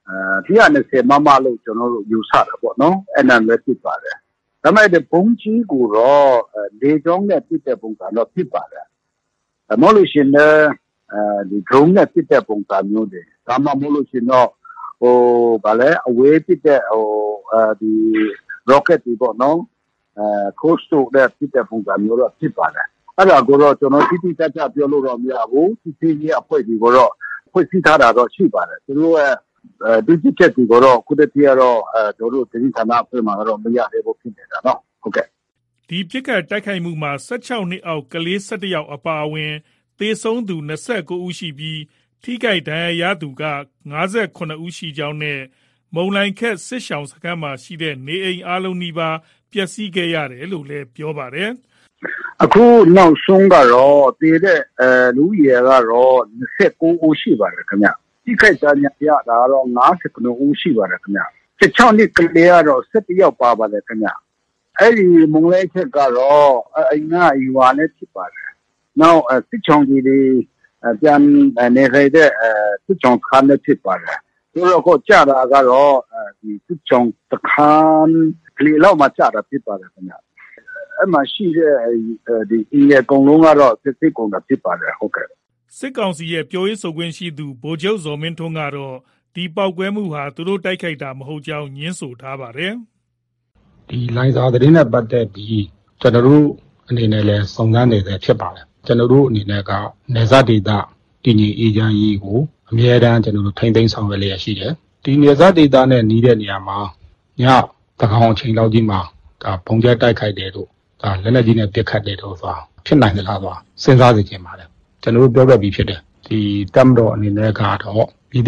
120မမလို့ကျွန်တော်တို့ယူဆတာပေါ့နော်။အဲ့ဒါလည်းဖြစ်ပါတယ်။ဒါပေမဲ့ဒီဘုံကြီးကိုတော့လေကြောင်းနဲ့ဖြစ်တဲ့ပုံစံတော့ဖြစ်ပါတယ်။မဟုတ်လို့ရှိရင်ဒီ drone နဲ့ဖြစ်တဲ့ပုံစံမျိုးတွေဒါမှမဟုတ်လို့ရှိရင်တော့ဗာလဲအဝေးဖြစ်တဲ့ဒီ rocket တွေပေါ့နော်coast to တဲ့ဖြစ်တဲ့ပုံစံမျိုးတော့ဖြစ်ပါတယ်အဲ့ဒါကိုတော့ကျွန်တော်တိတိကျကျပြောလို့တော့မရဘူးဒီစီးအဖွဲ့ဒီကိုတော့ဖွဲ့စည်းထားတာတော့ရှိပါတယ်သူတို့ရဲ့ဒီจิตချက်ဒီကိုတော့ခုတည်းကတော့တို့တို့တင်ဌာနအဖွဲ့မှာတော့မရသေးဘူးဖြစ်နေတာเนาะဟုတ်ကဲ့ဒီပြစ်ခတ်တိုက်ခိုက်မှုမှာ16နှစ်အောက်ကလေး17ယောက်အပါအဝင်သေဆုံးသူ29ဦးရှိပြီးထိခိုက်ဒဏ်ရာရသူက58ဦးရှိကြောင်းနဲ့မုံလိုင်ခက်စစ်ဆောင်စခန်းမှာရှိတဲ့နေအိမ်အလုံးနီးပါးပျက်စီးခဲ့ရတယ်လို့လည်းပြောပါတယ်အခုနောက်ဆုံးကတော့တည်တဲ့လူရည်ကတော့29ဦးရှိပါတယ်ခင်ဗျထိခိုက်ဒဏ်ရာရတာတော့59ဦးရှိပါတယ်ခင်ဗျ16နှစ်ကလေးကတော့17ယောက်ပါပါတယ်ခင်ဗျအဲ့ဒီမုံလိုင်ခက်ကတော့အိမ်ကယူဝါနဲ့ဖြစ်ပါတယ်နောက်စစ်ချောင်းကြီးတွေပြန်နေခဲ့တဲ့စစ်ချောင်းခန်းနဲ့ဖြစ်ပါတယ်သူတို့ကကြာတာကတော့ဒီစစ်ချောင်းတခန်းကလေးလောက်မှကြာတာဖြစ်ပါတယ်ခင်ဗျအဲ့မှာရှိတဲ့ဒီအင်းရဲ့ကုံလုံးကတော့စစ်ကုံတာဖြစ်ပါတယ်ဟုတ်ကဲ့စစ်ကောင်စီရဲ့ပြောရေးဆိုခွင့်ရှိသူဗိုလ်ချုပ်ဇော်မင်းထွန်းကတော့ဒီပေါက်ကွဲမှုဟာသူတို့တိုက်ခိုက်တာမဟုတ်ကြောင်းညင်းဆိုထားပါတယ်ဒီလိုင်ဇာသတင်းနဲ့ပတ်သက်ပြီးကျွန်တော်တို့အနေနဲ့လည်းစုံစမ်းနေတဲ့ဖြစ်ပါတယ်ကျွန်တော်တို့အနေနဲ့ကနေဇာဒေသတည်ငြိမ်အေးချမ်းရေးကိုအမြဲတမ်းကျွန်တော်တို့ထိန်းသိမ်းဆောင်ရွက်လျက်ရှိတယ်ဒီနေဇာဒေသနဲ့နီးတဲ့နေရာမှာညတကောင်အချိန်လောက်ကြီးမှာဒါဘုံကျဲတိုက်ခိုက်တယ်လို့ဒါလက်လက်ကြီးနဲ့ပစ်ခတ်တယ်လို့ဆိုတာဖြစ်နိုင်သလားဆိုတာစဉ်းစားစေချင်ပါတယ်ကျွန်တော်တို့ပြောခဲ့ပြီးဖြစ်တယ်ဒီတပ်မတော်အနေနဲ့ကတော့ဒီ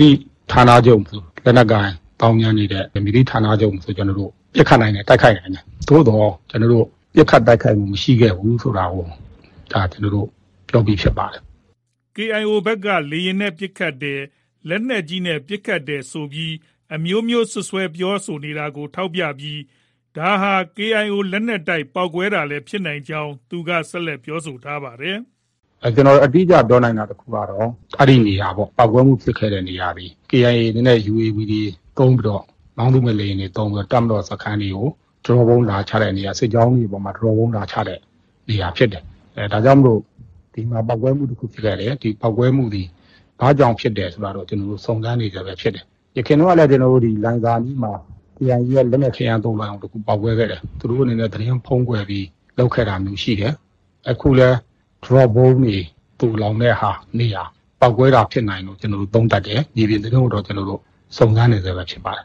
ဌာနချုပ်ဆိုလက်နက်ကိုင်တောင်းများနေတဲ့မိသည့်ဌာနချုပ်ဆိုကျွန်တော်တို့ပြစ်ခတ်နိုင်တယ်တိုက်ခိုက်နိုင်တယ်သို့တော့ကျွန်တော်တို့ပြစ်ခတ်တိုက်ခိုက်မှုမရှိခဲ့ဘူးဆိုတာကိုဒါကျွန်တော်တို့ပြောပြီးဖြစ်ပါတယ် KIO ဘက်ကလေရင်နဲ့ပစ်ခတ်တယ်လက်နက်ကြီးနဲ့ပစ်ခတ်တယ်ဆိုပြီးအမျိုးမျိုးဆွဆွဲပြောဆိုနေတာကိုထောက်ပြပြီးဒါဟာ KIO လက်နက်တိုက်ပောက်ကွဲတာလည်းဖြစ်နိုင်ကြောင်းသူကဆက်လက်ပြောဆိုထားပါတယ်ကျွန်တော်အတိအကျပြောနိုင်တာတခုကတော့အဲ့ဒီနေရာပေါ့ပောက်ကွဲမှုဖြစ်ခဲ့တဲ့နေရာတွေ KIA နဲ့ UAV တွေတုံးပြီးတော့မောင်းသူမဲ့လေရင်တွေတုံးပြီးတော့တပ်မတော်စခန်းတွေကိုဒရောဘုံလာချတဲ့နေရာစစ်ကြောင်းတွေပေါ်မှာဒရောဘုံလာချတဲ့နေရာဖြစ်တယ်ဒါကြောင့်မလို့ဒီမှာပောက်ကွဲမှုတစ်ခုဖြစ်ခဲ့တယ်ဒီပောက်ကွဲမှုဒီဘာကြောင့်ဖြစ်တယ်ဆိုတာတော့ကျွန်တော်တို့စုံစမ်းနေကြပဲဖြစ်တယ်ရခင်တော့လည်းကျွန်တော်တို့ဒီလိုင်ဇာနီးမှာ KIA ရဲ့လက်နက်ခရမ်းသုံးလိုက်အောင်တစ်ခုပောက်ကွဲခဲ့တယ်သူတို့အနေနဲ့သတင်းဖုံးကွယ်ပြီးလောက်ခဲ့တာမျိုးရှိတယ်အခုလည်း drop ball တွေတူလောင်တဲ့ဟာနေရာပောက်ကွဲတာဖြစ်နိုင်လို့ကျွန်တော်တို့သုံးတတ်တယ်ဒီပြင်သတင်းကိုတော့ကျွန်တော်တို့စုံစမ်းနေကြပဲဖြစ်ပါတယ်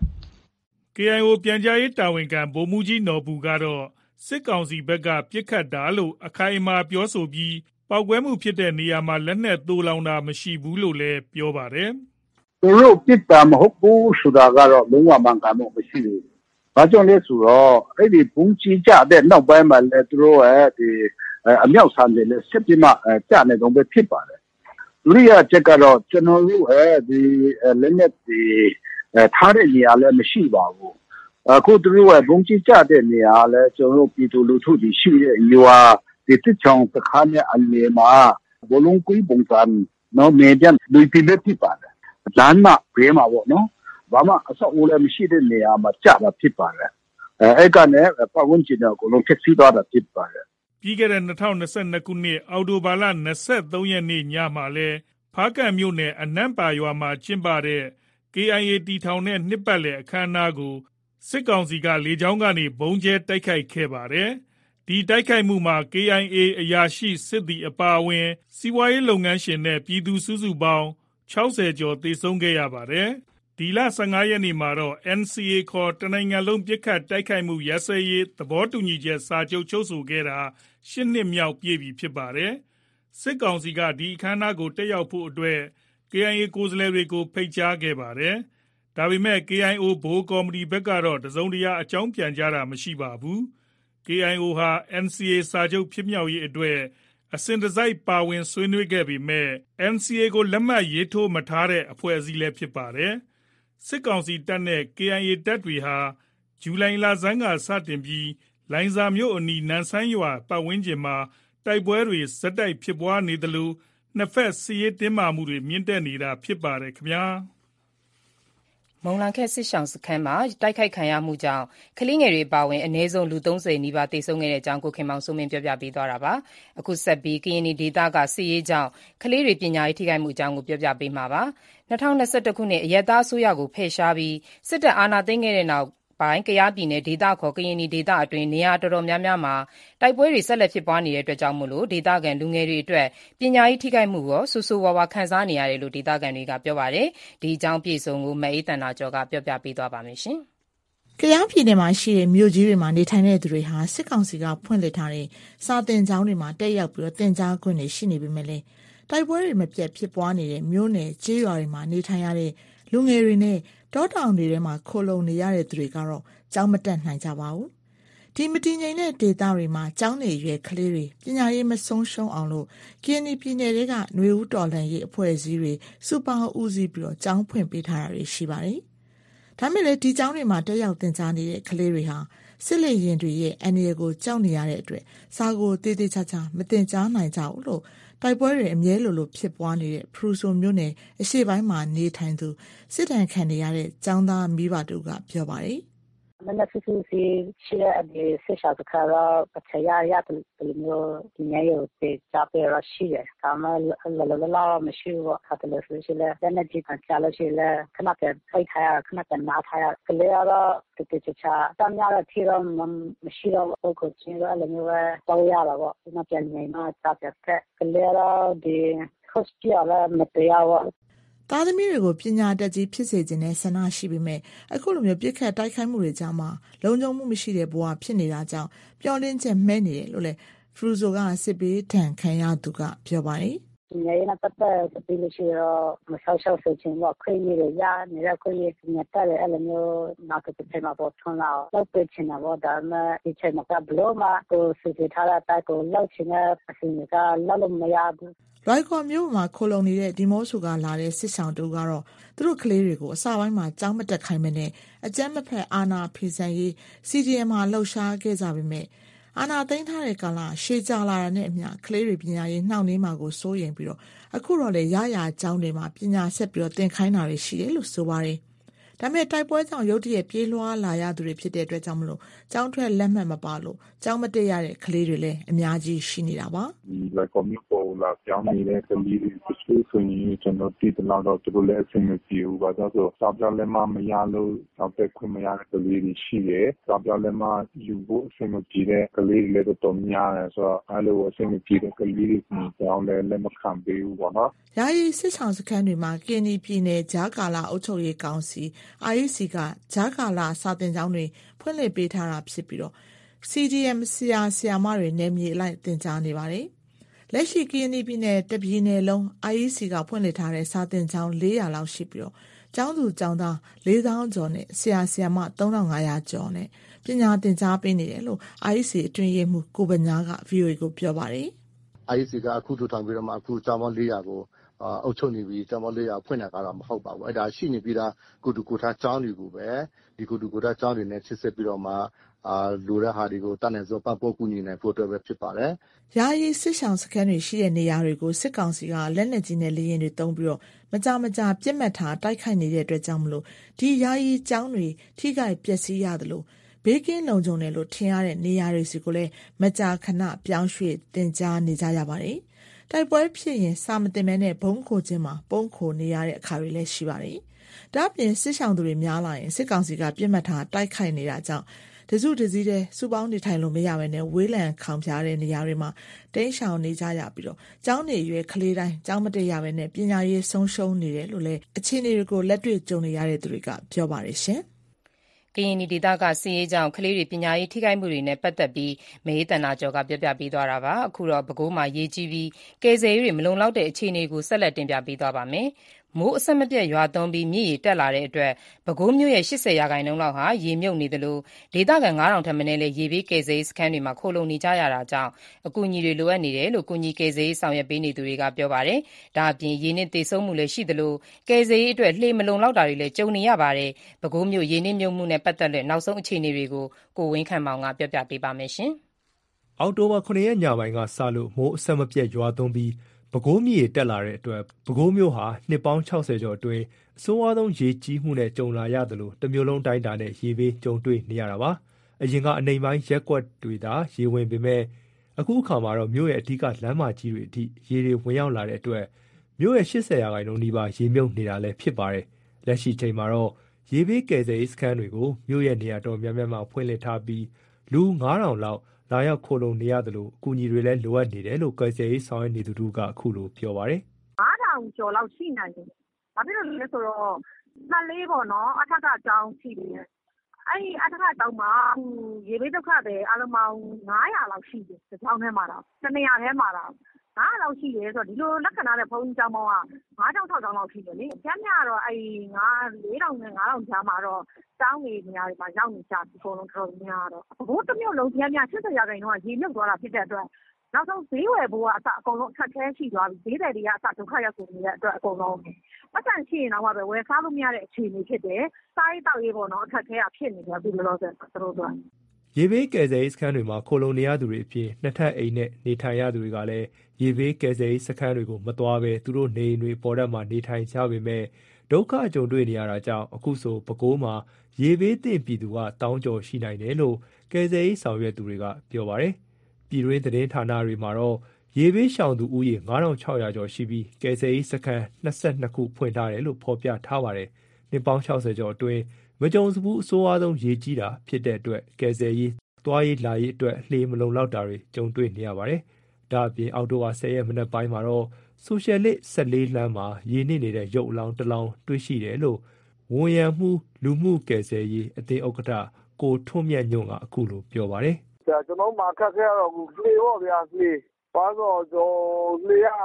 KIO ပြန်ကြားရေးတာဝန်ခံဗိုလ်မှူးကြီးနော်ဘူးကတော့စစ်ကောင်စီဘက်ကပြစ်ခတ်တာလို့အခိုင်အမာပြောဆိုပြီးပောက်ကွဲမှုဖြစ်တဲ့နေရာမှာလက်နက်သိုးလောင်တာမရှိဘူးလို့လည်းပြောပါတယ်သူတို့ပြစ်တာမဟုတ်ဘူးဆိုတာကတော့လုံးဝမှန်ကန်မှုမရှိဘူး။ဘာကြောင့်လဲဆိုတော့အဲ့ဒီဘုံကြီးကြတဲ့နောက်ပိုင်းမှာလည်းသူတို့ရဲ့ဒီအမြောက်ဆန်တွေလည်းစစ်ပြီးမှကြနေတော့ပဲဖြစ်ပါတယ်။ဒုတိယချက်ကတော့ကျွန်တော်တို့ရဲ့ဒီလက်နက်တွေထားတဲ့နေရာလည်းမရှိပါဘူး။အခုသူတို့ရဲ့ဘုံကြီးကြတဲ့နေရာလည်းကျွန်တော်တို့ပြည်သူလူထုတွေရှိတဲ့ရွာဒီတစ်ချောင်းစခန်းရဲ့အနေမှာဘလုံးကွေးပုံစံနော်မြေပြန်လူပြည့်ဖြစ်ပါတယ်။လမ်းမဘေးမှာပေါ့နော်ဘာမှအဆောက်အဦလည်းမရှိတဲ့နေရာမှာကြာတာဖြစ်ပါတယ်အဲ့ကနေပတ်ဝန်းကျင်ကိုလုံးဖြစ်စီးသွားတာဖြစ်ပါတယ်ပြီးခဲ့တဲ့2022ခုနှစ်အောက်တိုဘာလ23ရက်နေ့ညမှာလဲဖားကန့်မြို့နယ်အနန့်ပါရွာမှာကျင်းပတဲ့ KIA တီထောင်တဲ့နှစ်ပတ်လည်အခမ်းအနားကိုစစ်ကောင်စီကလေကြောင်းကနေဘုံကျဲတိုက်ခိုက်ခဲ့ပါတယ်ဒီတိုက်ခိုက်မှုမှာ KIA အရာရှိစစ်သည်အပါအဝင်စီးပွားရေးလုပ်ငန်းရှင်နဲ့ပြည်သူစုစုပေါင်း60ကျော်သေဆုံးခဲ့ရပါတယ်ဒီလ15ရက်နေ့မှာတော့ NCA ခေါ်တနိုင်ငံလုံးပစ်ခတ်တိုက်ခိုက်မှုရပ်စဲရေးသဘောတူညီချက်စာချုပ်ချုပ်ဆိုခဲ့တာ10နှစ်မြောက်ပြည့်ပြီဖြစ်ပါတယ်စစ်ကောင်စီကဒီအခမ်းအနားကိုတက်ရောက်ဖို့အတွက် KIA ကိုယ်စားလှယ်တွေကိုဖိတ်ကြားခဲ့ပါတယ်ဒါပေမဲ့ KIO ဘိုးကော်မတီဘက်ကတော့တစုံတရာအကြောင်းပြန်ကြားတာမရှိပါဘူး KIO ဟာ NCA စာချုပ်ဖြစ်မြောက်ရေးအတွက်အစဉ်တစိုက်ပါဝင်ဆွေးနွေးခဲ့ပေမဲ့ NCA ကိုလက်မှတ်ရေးထိုးမထားတဲ့အဖွဲ့အစည်းလည်းဖြစ်ပါတယ်စစ်ကောင်စီတပ်နဲ့ KIA တပ်တွေဟာဇူလိုင်လဆန်းကစတင်ပြီးလိုင်ဇာမြို့အနီးနန်ဆန်းရွာပတ်ဝန်းကျင်မှာတိုက်ပွဲတွေဇက်တိုက်ဖြစ်ပွားနေသလိုနှစ်ဖက်စစ်ရေးတင်းမာမှုတွေမြင့်တက်နေတာဖြစ်ပါတယ်ခင်ဗျာမုံလန်ခက်စစ်ရှောင်းစခန်းမှာတိုက်ခိုက်ခံရမှုကြောင့်ကလေးငယ်တွေပါဝင်အနည်းဆုံးလူ30နီးပါးသေဆုံးခဲ့တဲ့အကြောင်းကိုခင်မောင်စိုးမင်းပြောပြပေးသွားတာပါအခုဆက်ပြီးကရင်နီဒေသကစစ်ရေးကြောင့်ကလေးတွေပညာရေးထိခိုက်မှုအကြောင်းကိုပြောပြပေးမှာပါ2021ခုနှစ်အရက်သားအစိုးရကိုဖယ်ရှားပြီးစစ်တပ်အာဏာသိမ်းခဲ့တဲ့နောက်ပိုင်းကယားပြည်နယ်ဒေသခေါ်ကရင်နီဒေသအတွင်းနေရာတော်တော်များများမှာတိုက်ပွဲတွေဆက်လက်ဖြစ်ပွားနေတဲ့အတွက်ကြောင့်မို့လို့ဒေသခံလူငယ်တွေအတွက်ပညာရေးထိခိုက်မှုကိုဆူဆူဝါဝါခံစားနေရတယ်လို့ဒေသခံတွေကပြောပါတယ်ဒီအကြောင်းပြည့်စုံကိုမအေးတန်တာကျော်ကပြောပြပေးသွားပါမယ်ရှင်ကယားပြည်နယ်မှာရှိတဲ့မြို့ကြီးတွေမှာနေထိုင်တဲ့သူတွေဟာစစ်ကောင်စီကဖွင့်လှစ်ထားတဲ့စာသင်ကျောင်းတွေမှာတက်ရောက်ပြီးတော့သင်ကြားခွင့်တွေရှိနေပေမဲ့လည်းတိုက်ပွဲတွေမပြတ်ဖြစ်ပွားနေတဲ့မြို့နယ်ကျေးရွာတွေမှာနေထိုင်ရတဲ့လူငယ်တွေနဲ့တောတောင်တွေထဲမှာခိုလုံနေရတဲ့သူတွေကတော့ကျောင်းမတက်နိုင်ကြပါဘူး။ဒီမတည်ငြိမ်တဲ့ဒေသတွေမှာကျောင်းနေရွယ်ကလေးတွေပညာရေးမဆုံးရှုံးအောင်လို့ကရင်ပြည်နယ်တွေကຫນွေဦးတော်လှန်ရေးအဖွဲ့အစည်းတွေစုပေါင်းဦးစီးပြီးတော့ကျောင်းဖွင့်ပေးထားတာတွေရှိပါတယ်။ဒါမဲ့လည်းဒီကျောင်းတွေမှာတက်ရောက်သင်ကြားနေတဲ့ကလေးတွေဟာစစ်လေရင်တွေရဲ့အန္တရာယ်ကိုကြောက်နေရတဲ့အတွက်စာကိုတည်တည်ချာချာမသင်ကြားနိုင်ကြဘူးလို့တိုက်ပွဲတွေအမြဲလိုဖြစ်ပွားနေတဲ့ဖရူဆိုမြို့နယ်အရှေ့ပိုင်းမှာနေထိုင်သူစစ်တမ်းခံနေရတဲ့ကျောင်းသားမိဘတို့ကပြောပါတယ်မနက်စစ်စစ်ရှိတဲ့ဆက်ရှာကရာပချယာရတဲ့မျိုးဒီနေ့ရောတေချာပေရရှိတယ်။ဒါမှလာမရှိဘူးခါတလို့ရှိလဲတနေ့ကြည့်ချာလို့ရှိလဲခဏပြန်ဖိတ်ထားရခဏပြန်နားထားရကလေးကတော့တေချာတမ်းရတဲ့ထီတော့မရှိတော့ဘူးကိုချင်းတော့လည်းမျိုးပဲပေါ်ရတာပေါ့ဒီမှာပြန်နေမှာချာပြက်ကလေးကတော့ဒီခေါစပြလာမတရားဘူးသားသမီးတွေကိုပညာတတ်ကြီးဖြစ်စေခြင်းနဲ့ဆန္ဒရှိပေမဲ့အခုလိုမျိုးပြစ်ခတ်တိုက်ခိုက်မှုတွေကြောင့်မှလုံခြုံမှုမရှိတဲ့ဘဝဖြစ်နေတာကြောင့်ပျော်လင့်ချက်မဲ့နေတယ်လို့လည်းဖရူဆိုကစစ်ပေးထန်ခံရသူကပြောပါတယ်ညာရေးနဲ့ပတ်သက်ပြီးလို့ရှိတော့မဆောက်ရှောက်စေချင်တော့ခွင့်ရရနေတဲ့ခွင့်ရညတက်တယ်အဲ့လိုမျိုးနောက်တစ်ချိန်မှာပေါ်ထွန်းလာတော့ပြချင်တာပေါ့ဒါမှဒီချိန်မှာဘလို့မှကိုစစ်စစ်ထားတဲ့တိုက်ကိုလောက်ချင်တဲ့အစီအစဉ်ကလောက်လို့မရဘူးလွိုင်ကော်မြို့မှာခိုလုံနေတဲ့ဒီမိုးစုကလာတဲ့စစ်ဆောင်တူကတော့သူတို့ကလေးတွေကိုအစပိုင်းမှာကြောင်းမတက်ခိုင်းမနဲ့အကြမ်းမဖက်အာဏာဖီဆန်ရေး CDM မှာလှုပ်ရှားခဲ့ကြပေမဲ့အာဏာသိမ်းထားတဲ့ကာလရှေ့ကြာလာတဲ့နဲ့အမျှကလေးတွေပညာရေးနှောင့်နှေးမှာကိုစိုးရိမ်ပြီးတော့အခုတော့လေရရကျောင်းတွေမှာပညာဆက်ပြီးတော့သင်ခိုင်းတာတွေရှိတယ်လို့ဆိုပါတယ်။ဒါပေမဲ့တိုက်ပွဲကြောင့်ရုတ်တရက်ပြေးလွှားလာရသူတွေဖြစ်တဲ့အတွက်ကြောင့်မလို့ကျောင်းထွက်လက်မှတ်မပါလို့ကျောင်းမတက်ရတဲ့ကလေးတွေလည်းအများကြီးရှိနေတာပါ။ဒီလိုက်ကော်မီပေါ်လာကျောင်းနေတဲ့ကလေးတွေတချို့ဆိုရင်ကျွန်တော်တည်တယ်တော့သူတို့လည်းအဆင်မပြေဘူးဘာလို့ဆိုတော့ကျောင်းလက်မှတ်မရလို့ကျောင်းတက်ခွင့်မရတဲ့ကလေးတွေရှိတယ်။ကျောင်းလက်မှတ်ယူဖို့အဆင်မပြေတဲ့ကလေးတွေလည်းတော်များတယ်ဆိုတော့အဲ့လိုအဆင်မပြေတဲ့ကလေးတွေကျောင်းလည်းလက်မခံပေးဘူးပေါ့နော်။ယာယီစစ်ဆောင်စခန်းတွေမှာကင်းနီပြည်နယ်ဂျာကာလာအုပ်ချုပ်ရေးကောင်စီ IEC ကဂျာကာလာစာတင်ကျောင်းတွေဖွင့်လှစ်ပေးထားတာဖြစ်ပြီးတော့ CDM ဆရာမတွေနယ်မြေအလိုက်သင်ကြားနေပါတယ်။လက်ရှိကင်းနီပြည်နယ်တပြည်နယ်လုံး IEC ကဖွင့်လှစ်ထားတဲ့စာတင်ကျောင်း400လောက်ရှိပြီးတော့ကျောင်းသူကျောင်းသား4000ကျော်နဲ့ဆရာမ3500ကျော်နဲ့ပညာသင်ကြားပေးနေတယ်လို့ IEC အတွင်းရေးမှူးကိုဗညာက VOA ကိုပြောပါတယ်။ IEC ကအခုထူထောင်ပြီးတော့မှအခုကျောင်းပေါင်း400ကိုအုပ်ချုပ်နေပြီးကျောင်းပေါင်း400ဖွင့်တာကတော့မဟုတ်ပါဘူး။အဲ့ဒါရှိနေပြီးသားကုတူကိုထားကျောင်းတွေကိုပဲဒီကုတူကိုထားကျောင်းတွေနဲ့ချစ်ဆက်ပြီးတော့မှလိုတဲ့ဟာတွေကိုတတ်နိုင်စွာပတ်ဖို့ကူညီနိုင်ဖို့အတွက်ပဲဖြစ်ပါတယ်။ယာယီစစ်ဆောင်စခန်းတွေရှိတဲ့နေရာတွေကိုစစ်ကောင်စီကလက်နက်ကြီးနဲ့လေရင်တွေတုံးပြီးတော့မကြပြစ်မှတ်ထားတိုက်ခိုက်နေတဲ့အတွက်ကြောင့်မလို့ဒီယာယီကျောင်းတွေထိခိုက်ပျက်စီးရတယ်လို့ဘေးကင်းလုံခြုံတယ်လို့ထင်ရတဲ့နေရာတွေစီကိုလည်းမကြာခဏပြောင်းရွှေ့တင်ကြားနေကြရပါတယ်။တိုက်ပွဲဖြစ်ရင်စာမတင်မဲနဲ့ဘုံခိုခြင်းမှာပုံခိုနေရတဲ့အခါတွေလည်းရှိပါတယ်။ဒါ့အပြင်စစ်ဆောင်သူတွေများလာရင်စစ်ကောင်စီကပြစ်မှတ်ထားတိုက်ခိုက်နေတာကြောင့်တစုတစည်းတဲ့စူပေါင်းနေထိုင်လို့မရဘဲနဲ့ဝေးလံခေါင်ဖျားတဲ့နေရာတွေမှာတိမ်းရှောင်နေကြရပြီးတော့ကျောင်းနေရွယ်ကလေးတိုင်းကျောင်းမတက်ရဘဲနဲ့ပညာရေးဆုံးရှုံးနေတယ်လို့လည်းအခြေအနေတွေကိုလက်တွေ့ကြုံနေရတဲ့သူတွေကပြောပါတယ်ရှင်။ကရင်ဒေသကစီးရေးကြောင့်ကလေးတွေပညာရေးထိခိုက်မှုတွေနဲ့ပတ်သက်ပြီးမေးတနာကျော်ကပြောပြပေးသွားတာပါအခုတော့ပဲခူးမှာရေးကြီးပြီးကယ်ဆယ်ရေးတွေမလုံလောက်တဲ့အခြေအနေကိုဆက်လက်တင်ပြပေးသွားပါမယ်မိုးအဆက်မပြတ်ရွာသွန်းပြီးမြစ်ရေတက်လာတဲ့အတွက်ပဲခူးမြို့ရဲ့80%လောက်ဟာရေမြုပ်နေသလိုဒေသခံ9000ထက်မနည်းလည်းရေဘေးကယ်ဆယ်ရေးစခန်းတွေမှာခိုလုံနေကြရတာကြောင့်အကူအညီတွေလိုအပ်နေတယ်လို့ကူညီကယ်ဆယ်ရေးဆောင်ရွက်ပေးနေသူတွေကပြောပါတယ်။ဒါအပြင်ရေနစ်သေဆုံးမှုလည်းရှိသလိုကယ်ဆယ်ရေးအတွက်လှေမလုံလောက်တာတွေလည်းကြုံနေရပါတယ်။ပဲခူးမြို့ရေနစ်မြုပ်မှုနဲ့ပတ်သက်တဲ့နောက်ဆုံးအခြေအနေတွေကိုကိုဝင်းခန့်မောင်ကပြောပြပေးပါမယ်။အောက်တိုဘာ9ရက်ညပိုင်းကစလို့မိုးအဆက်မပြတ်ရွာသွန်းပြီးပဲခူးမြစ်ရေတက်လာတဲ့အတွက်ပဲခူးမြို့ဟာနှစ်ပေါင်း60ကျော်အတွင်းအဆိုးအဆုံးရေကြီးမှုနဲ့ကြုံလာရသလိုတစ်မျိုးလုံးတိုင်းတာနဲ့ရေဘေးကြုံတွေ့နေရတာပါ။အရင်ကအနိမ့်ပိုင်းရက်ကွက်တွေသာရေဝင်ပေမဲ့အခုအခါမှာတော့မြို့ရဲ့အဓိကလမ်းမကြီးတွေအထိရေတွေဝင်ရောက်လာတဲ့အတွက်မြို့ရဲ့80%နီးပါးရေမြုပ်နေတာလည်းဖြစ်ပါတယ်။လက်ရှိချိန်မှာတော့ရေဘေးကယ်ဆယ်ရေးစခန်းတွေကိုမြို့ရဲ့နေရာတော်များများမှာဖွင့်လှစ်ထားပြီးလူ9000လောက်လာရောက်ခိုလုံနေရသလိုအကူအညီတွေလည်းလိုအပ်နေတယ်လို့ကယ်ဆယ်ရေးဆောင်ရွက်နေသူတို့ကအခုလိုပြောပါတယ်။9000ကျော်လောက်ရှိနိုင်တယ်။ဘာဖြစ်လို့လဲဆိုတော့နှလေးပေါ့နော်အထက်ကကျောင်းရှိတယ်။အဲ့ဒီအထက်ကကျောင်းမှာရေဘေးဒုက္ခတွေအလုံးပေါင်း900လောက်ရှိတယ်။ဒီကျောင်းထဲမှာတော့တနေရာထဲမှာတော့900လောက်ရှိတယ်ဆိုတော့ဒီလိုလက်ခံထားတဲ့ဘုန်းကြီးကျောင်းပေါင်းက9000 6000လောက်ရှိတယ်လေ။ကျမ်းများတော့အဲ့4000နဲ့9000ကြားမှာတော့ကျောင်းနေနေရာတွေမှာရောက်နေကြပြီအကုန်လုံးတော်တော်များတော့ဘိုးတစ်မျိုးလုံးကျမ်းများ80%ကရေမြုပ်သွားတာဖြစ်တဲ့အတွက်နောက်ဆုံးဈေးဝယ်ဖို့ကအစအကုန်လုံးအခက်ခဲရှိသွားပြီဈေးတယ်တွေကအစဒုက္ခရောက်ကုန်နေတဲ့အတွက်အကုန်လုံးပတ်စံရှိရင်တော့ပဲဝယ်စားလို့မရတဲ့အခြေအနေဖြစ်တယ်စားရေးတောက်ရေးပေါ့နော်အခက်ခဲဖြစ်နေတယ်ဒီလိုလို့ဆိုတော့ရေဘေးကယ်ဆယ်ရေးစခန်းတွေမှာခိုလုံနေရသူတွေအပြင်နှစ်ထပ်အိမ်နဲ့နေထိုင်ရသူတွေကလည်းရေဘေးကယ်ဆယ်ရေးစခန်းတွေကိုမသွားဘဲသူတို့နေအိမ်တွေပေါ်တက်မှာနေထိုင်ကြပေမဲ့ဒုက္ခကြုံတွေ့နေရတာကြောင့်အခုဆိုပဲခူးမှာရေဘေးသင့်ပြည်သူကတောင်းကျော်ရှိနိုင်တယ်လို့ကယ်ဆယ်ရေးဆောင်ရွက်သူတွေကပြောပါတယ်။ပြည်တွင်းသတင်းဌာနတွေမှာတော့ရေဘေးရှောင်သူဦးရေ9600ကျော်ရှိပြီးကယ်ဆယ်ရေးစခန်း22ခုဖွင့်ထားတယ်လို့ဖော်ပြထားပါတယ်။နှစ်ပေါင်း60ကျော်အတွင်းမကြုံစဘူးအဆိုးအဆုံးရေကြီးတာဖြစ်တဲ့အတွက်ကယ်ဆယ်ရေးသွားရေးလာရေးအတွက်လှေမလုံလောက်တာတွေကြုံတွေ့နေရပါတယ်။ဒါအပြင်အောက်တိုဘာ10ရက်မနက်ပိုင်းမှာတော့ဆိုရှယ်လစ်14လမ်းမှာရေနစ်နေတဲ့ရုပ်အလောင်းတစ်လောင်းတွေ့ရှိတယ်လို့ဝန်ရံမှုလူမှုကယ်ဆယ်ရေးအသင်းဥက္ကဋ္ဌကိုထွန်းမြတ်ညွန့်ကအခုလိုပြောပါတယ်ကျွန်တော်မှာခက်ခဲတော့လှေပေါ့ဗျာလှေဘာလို့တော့လေယာ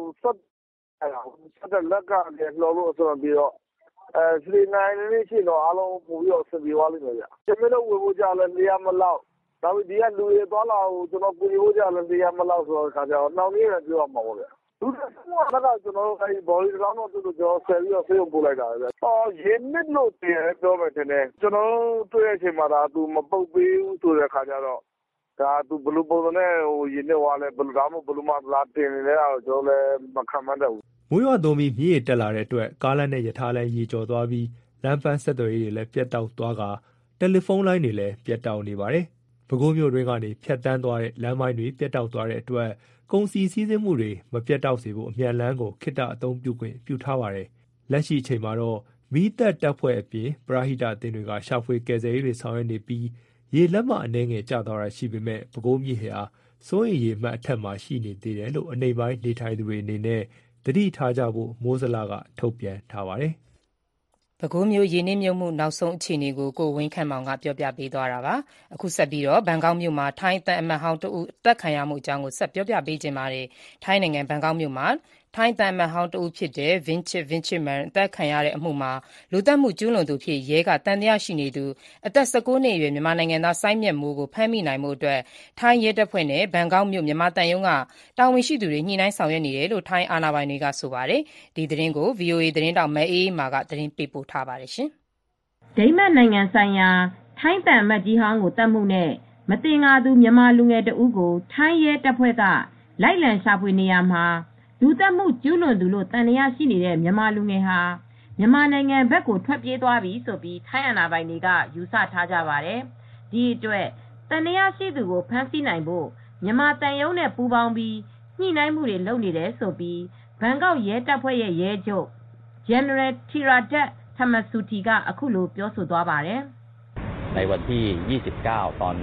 ဆက်လက်ကလည်းလောလို့ဆိုပြီးတော့စနေနိုင်လေးရှိတော့အားလုံးပို့ပြီးတော့ဆက်ပြီးသွားလိမ့်မယ်ဗျ။ကျွန်တော်ဝင်ဖို့ကြလဲလေယာမလောက်ဒါပေမဲ့ဒီကလူတွေသွားလာကိုကျွန်တော်ကိုယ်ဖို့ကြလဲလေယာမလောက်ဆိုတော့ခါကြတော့နှောင်းနေတယ်ပြောမှာပေါ့ဗျ။လူတွေကတော့ကျွန်တော်အဲဒီဘော်လီကောင်တော့သူတို့ဆယ်ပြီးတော့ဆေးရုံပို့လိုက်တာပဲ။ရင်းနစ်လို့တင်ရပြောမယ်တင်တယ်။ကျွန်တော်တွေ့တဲ့အချိန်မှာဒါသူမပုတ်ပေးဘူးဆိုတဲ့ခါကြတော့ဒါသူဘလူးပုံနဲ့ရင်းနစ်သွားလဲဘလူးသားမဘလူးမလာတင်နေတယ်တော့ကျွန်တော်လည်းမခံမတတ်ဘူး။မိုးရွာသွန်းပြီးမြစ်ရေတက်လာတဲ့အတွက်ကားလမ်းနဲ့ရထားလမ်းရေကျော်သွားပြီးလမ်းပန်းဆက်သွယ်ရေးတွေလည်းပြတ်တောက်သွားကာတယ်လီဖုန်းလိုင်းတွေလည်းပြတ်တောက်နေပါတယ်။ပဲခူးမြို့တွင်းကနေဖြတ်တန်းသွားတဲ့လမ်းပိုင်းတွေပြတ်တောက်သွားတဲ့အတွက်ကုန်စည်စီးဆင်းမှုတွေမပြတ်တောက်စေဖို့အမြန်လမ်းကိုခေတ္တအသုံးပြုခွင့်ပြုထားပါတယ်။လက်ရှိအချိန်မှာတော့မီးတပ်တပ်ဖွဲ့အပြင်ပရဟိတအသင်းတွေကရှာဖွေကယ်ဆယ်ရေးတွေဆောင်ရွက်နေပြီးရေလက်မအနှဲငယ်ကျသွားတာရှိပေမဲ့ပဲခူးမြစ်ဟာစိုးရိမ်ရေမှတ်အထက်မှာရှိနေသေးတယ်လို့အနေပိုင်းနေထိုင်သူတွေအနေနဲ့သတိထားကြဖို့မိုးစလကထုတ်ပြန်ထားပါတယ်။ပဲခူးမြို့ရေနစ်မြုပ်မှုနောက်ဆုံးအခြေအနေကိုကိုဝင်းခန့်မောင်ကပြောပြပေးသွားတာပါ။အခုဆက်ပြီးတော့ဘန်ကောက်မြို့မှာထိုင်းအမတ်ဟောင်းတဦးအသက်ခံရမှုအကြောင်းကိုဆက်ပြောပြပေးခြင်းပါတယ်။ထိုင်းနိုင်ငံဘန်ကောက်မြို့မှာထိုင်းအမတ်ဟောင်းတဦးဖြစ်တဲ့ Vichit အသက်ခံရတဲ့အမှုမှာလူသတ်မှုကျူးလွန်သူဖြစ်ရဲကတန်တရားရှိနေသူအသက်19နှစ်အရွယ်မြန်မာနိုင်ငံသားစိုင်းမြတ်မိုးကိုဖမ်းမိနိုင်မှုအတွက်ထိုင်းရဲတပ်ဖွဲ့နဲ့ဘန်ကောက်မြို့မြန်မာတန်ယုံကတာဝန်ရှိသူတွေညှိနှိုင်းဆောင်ရွက်နေတယ်လို့ထိုင်းအာဏာပိုင်တွေကဆိုပါတယ်။ဒီသတင်းကို VOA သတင်းတောက်မအေးမာကသတင်းပေးပို့ထားပါတယ်ရှင်။ဒိန်းမတ်နိုင်ငံဆိုင်ရာထိုင်းအမတ်ကြီးဟောင်းကိုတတ်မှုနဲ့မတင်ငါသူမြန်မာလူငယ်တဦးကိုထိုင်းရဲတပ်ဖွဲ့ကလိုက်လံရှာဖွေနေရမှာလူသတ်မှုကျူးလွန်သူလို့တန်တရားရှိနေတဲ့မြန်မာလူငယ်ဟာမြန်မာနိုင်ငံဘက်ကိုထွက်ပြေးသွားပြီဆိုပြီးထိုင်းအာဏာပိုင်တွေကယူဆထားကြပါတယ်။ဒီအတွက်တန်တရားရှိသူကိုဖမ်းဆီးနိုင်ဖို့မြန်မာတန်ယုံနဲ့ပူးပေါင်းပြီးညှိနှိုင်းမှုတွေလုပ်နေတယ်ဆိုပြီးဘန်ကောက်ရဲတပ်ဖွဲ့ရဲ့ရဲချုပ် General Thiradat Thammassuthi ကအခုလိုပြောဆိုသွားပါတယ်။ในวันที่29ตอน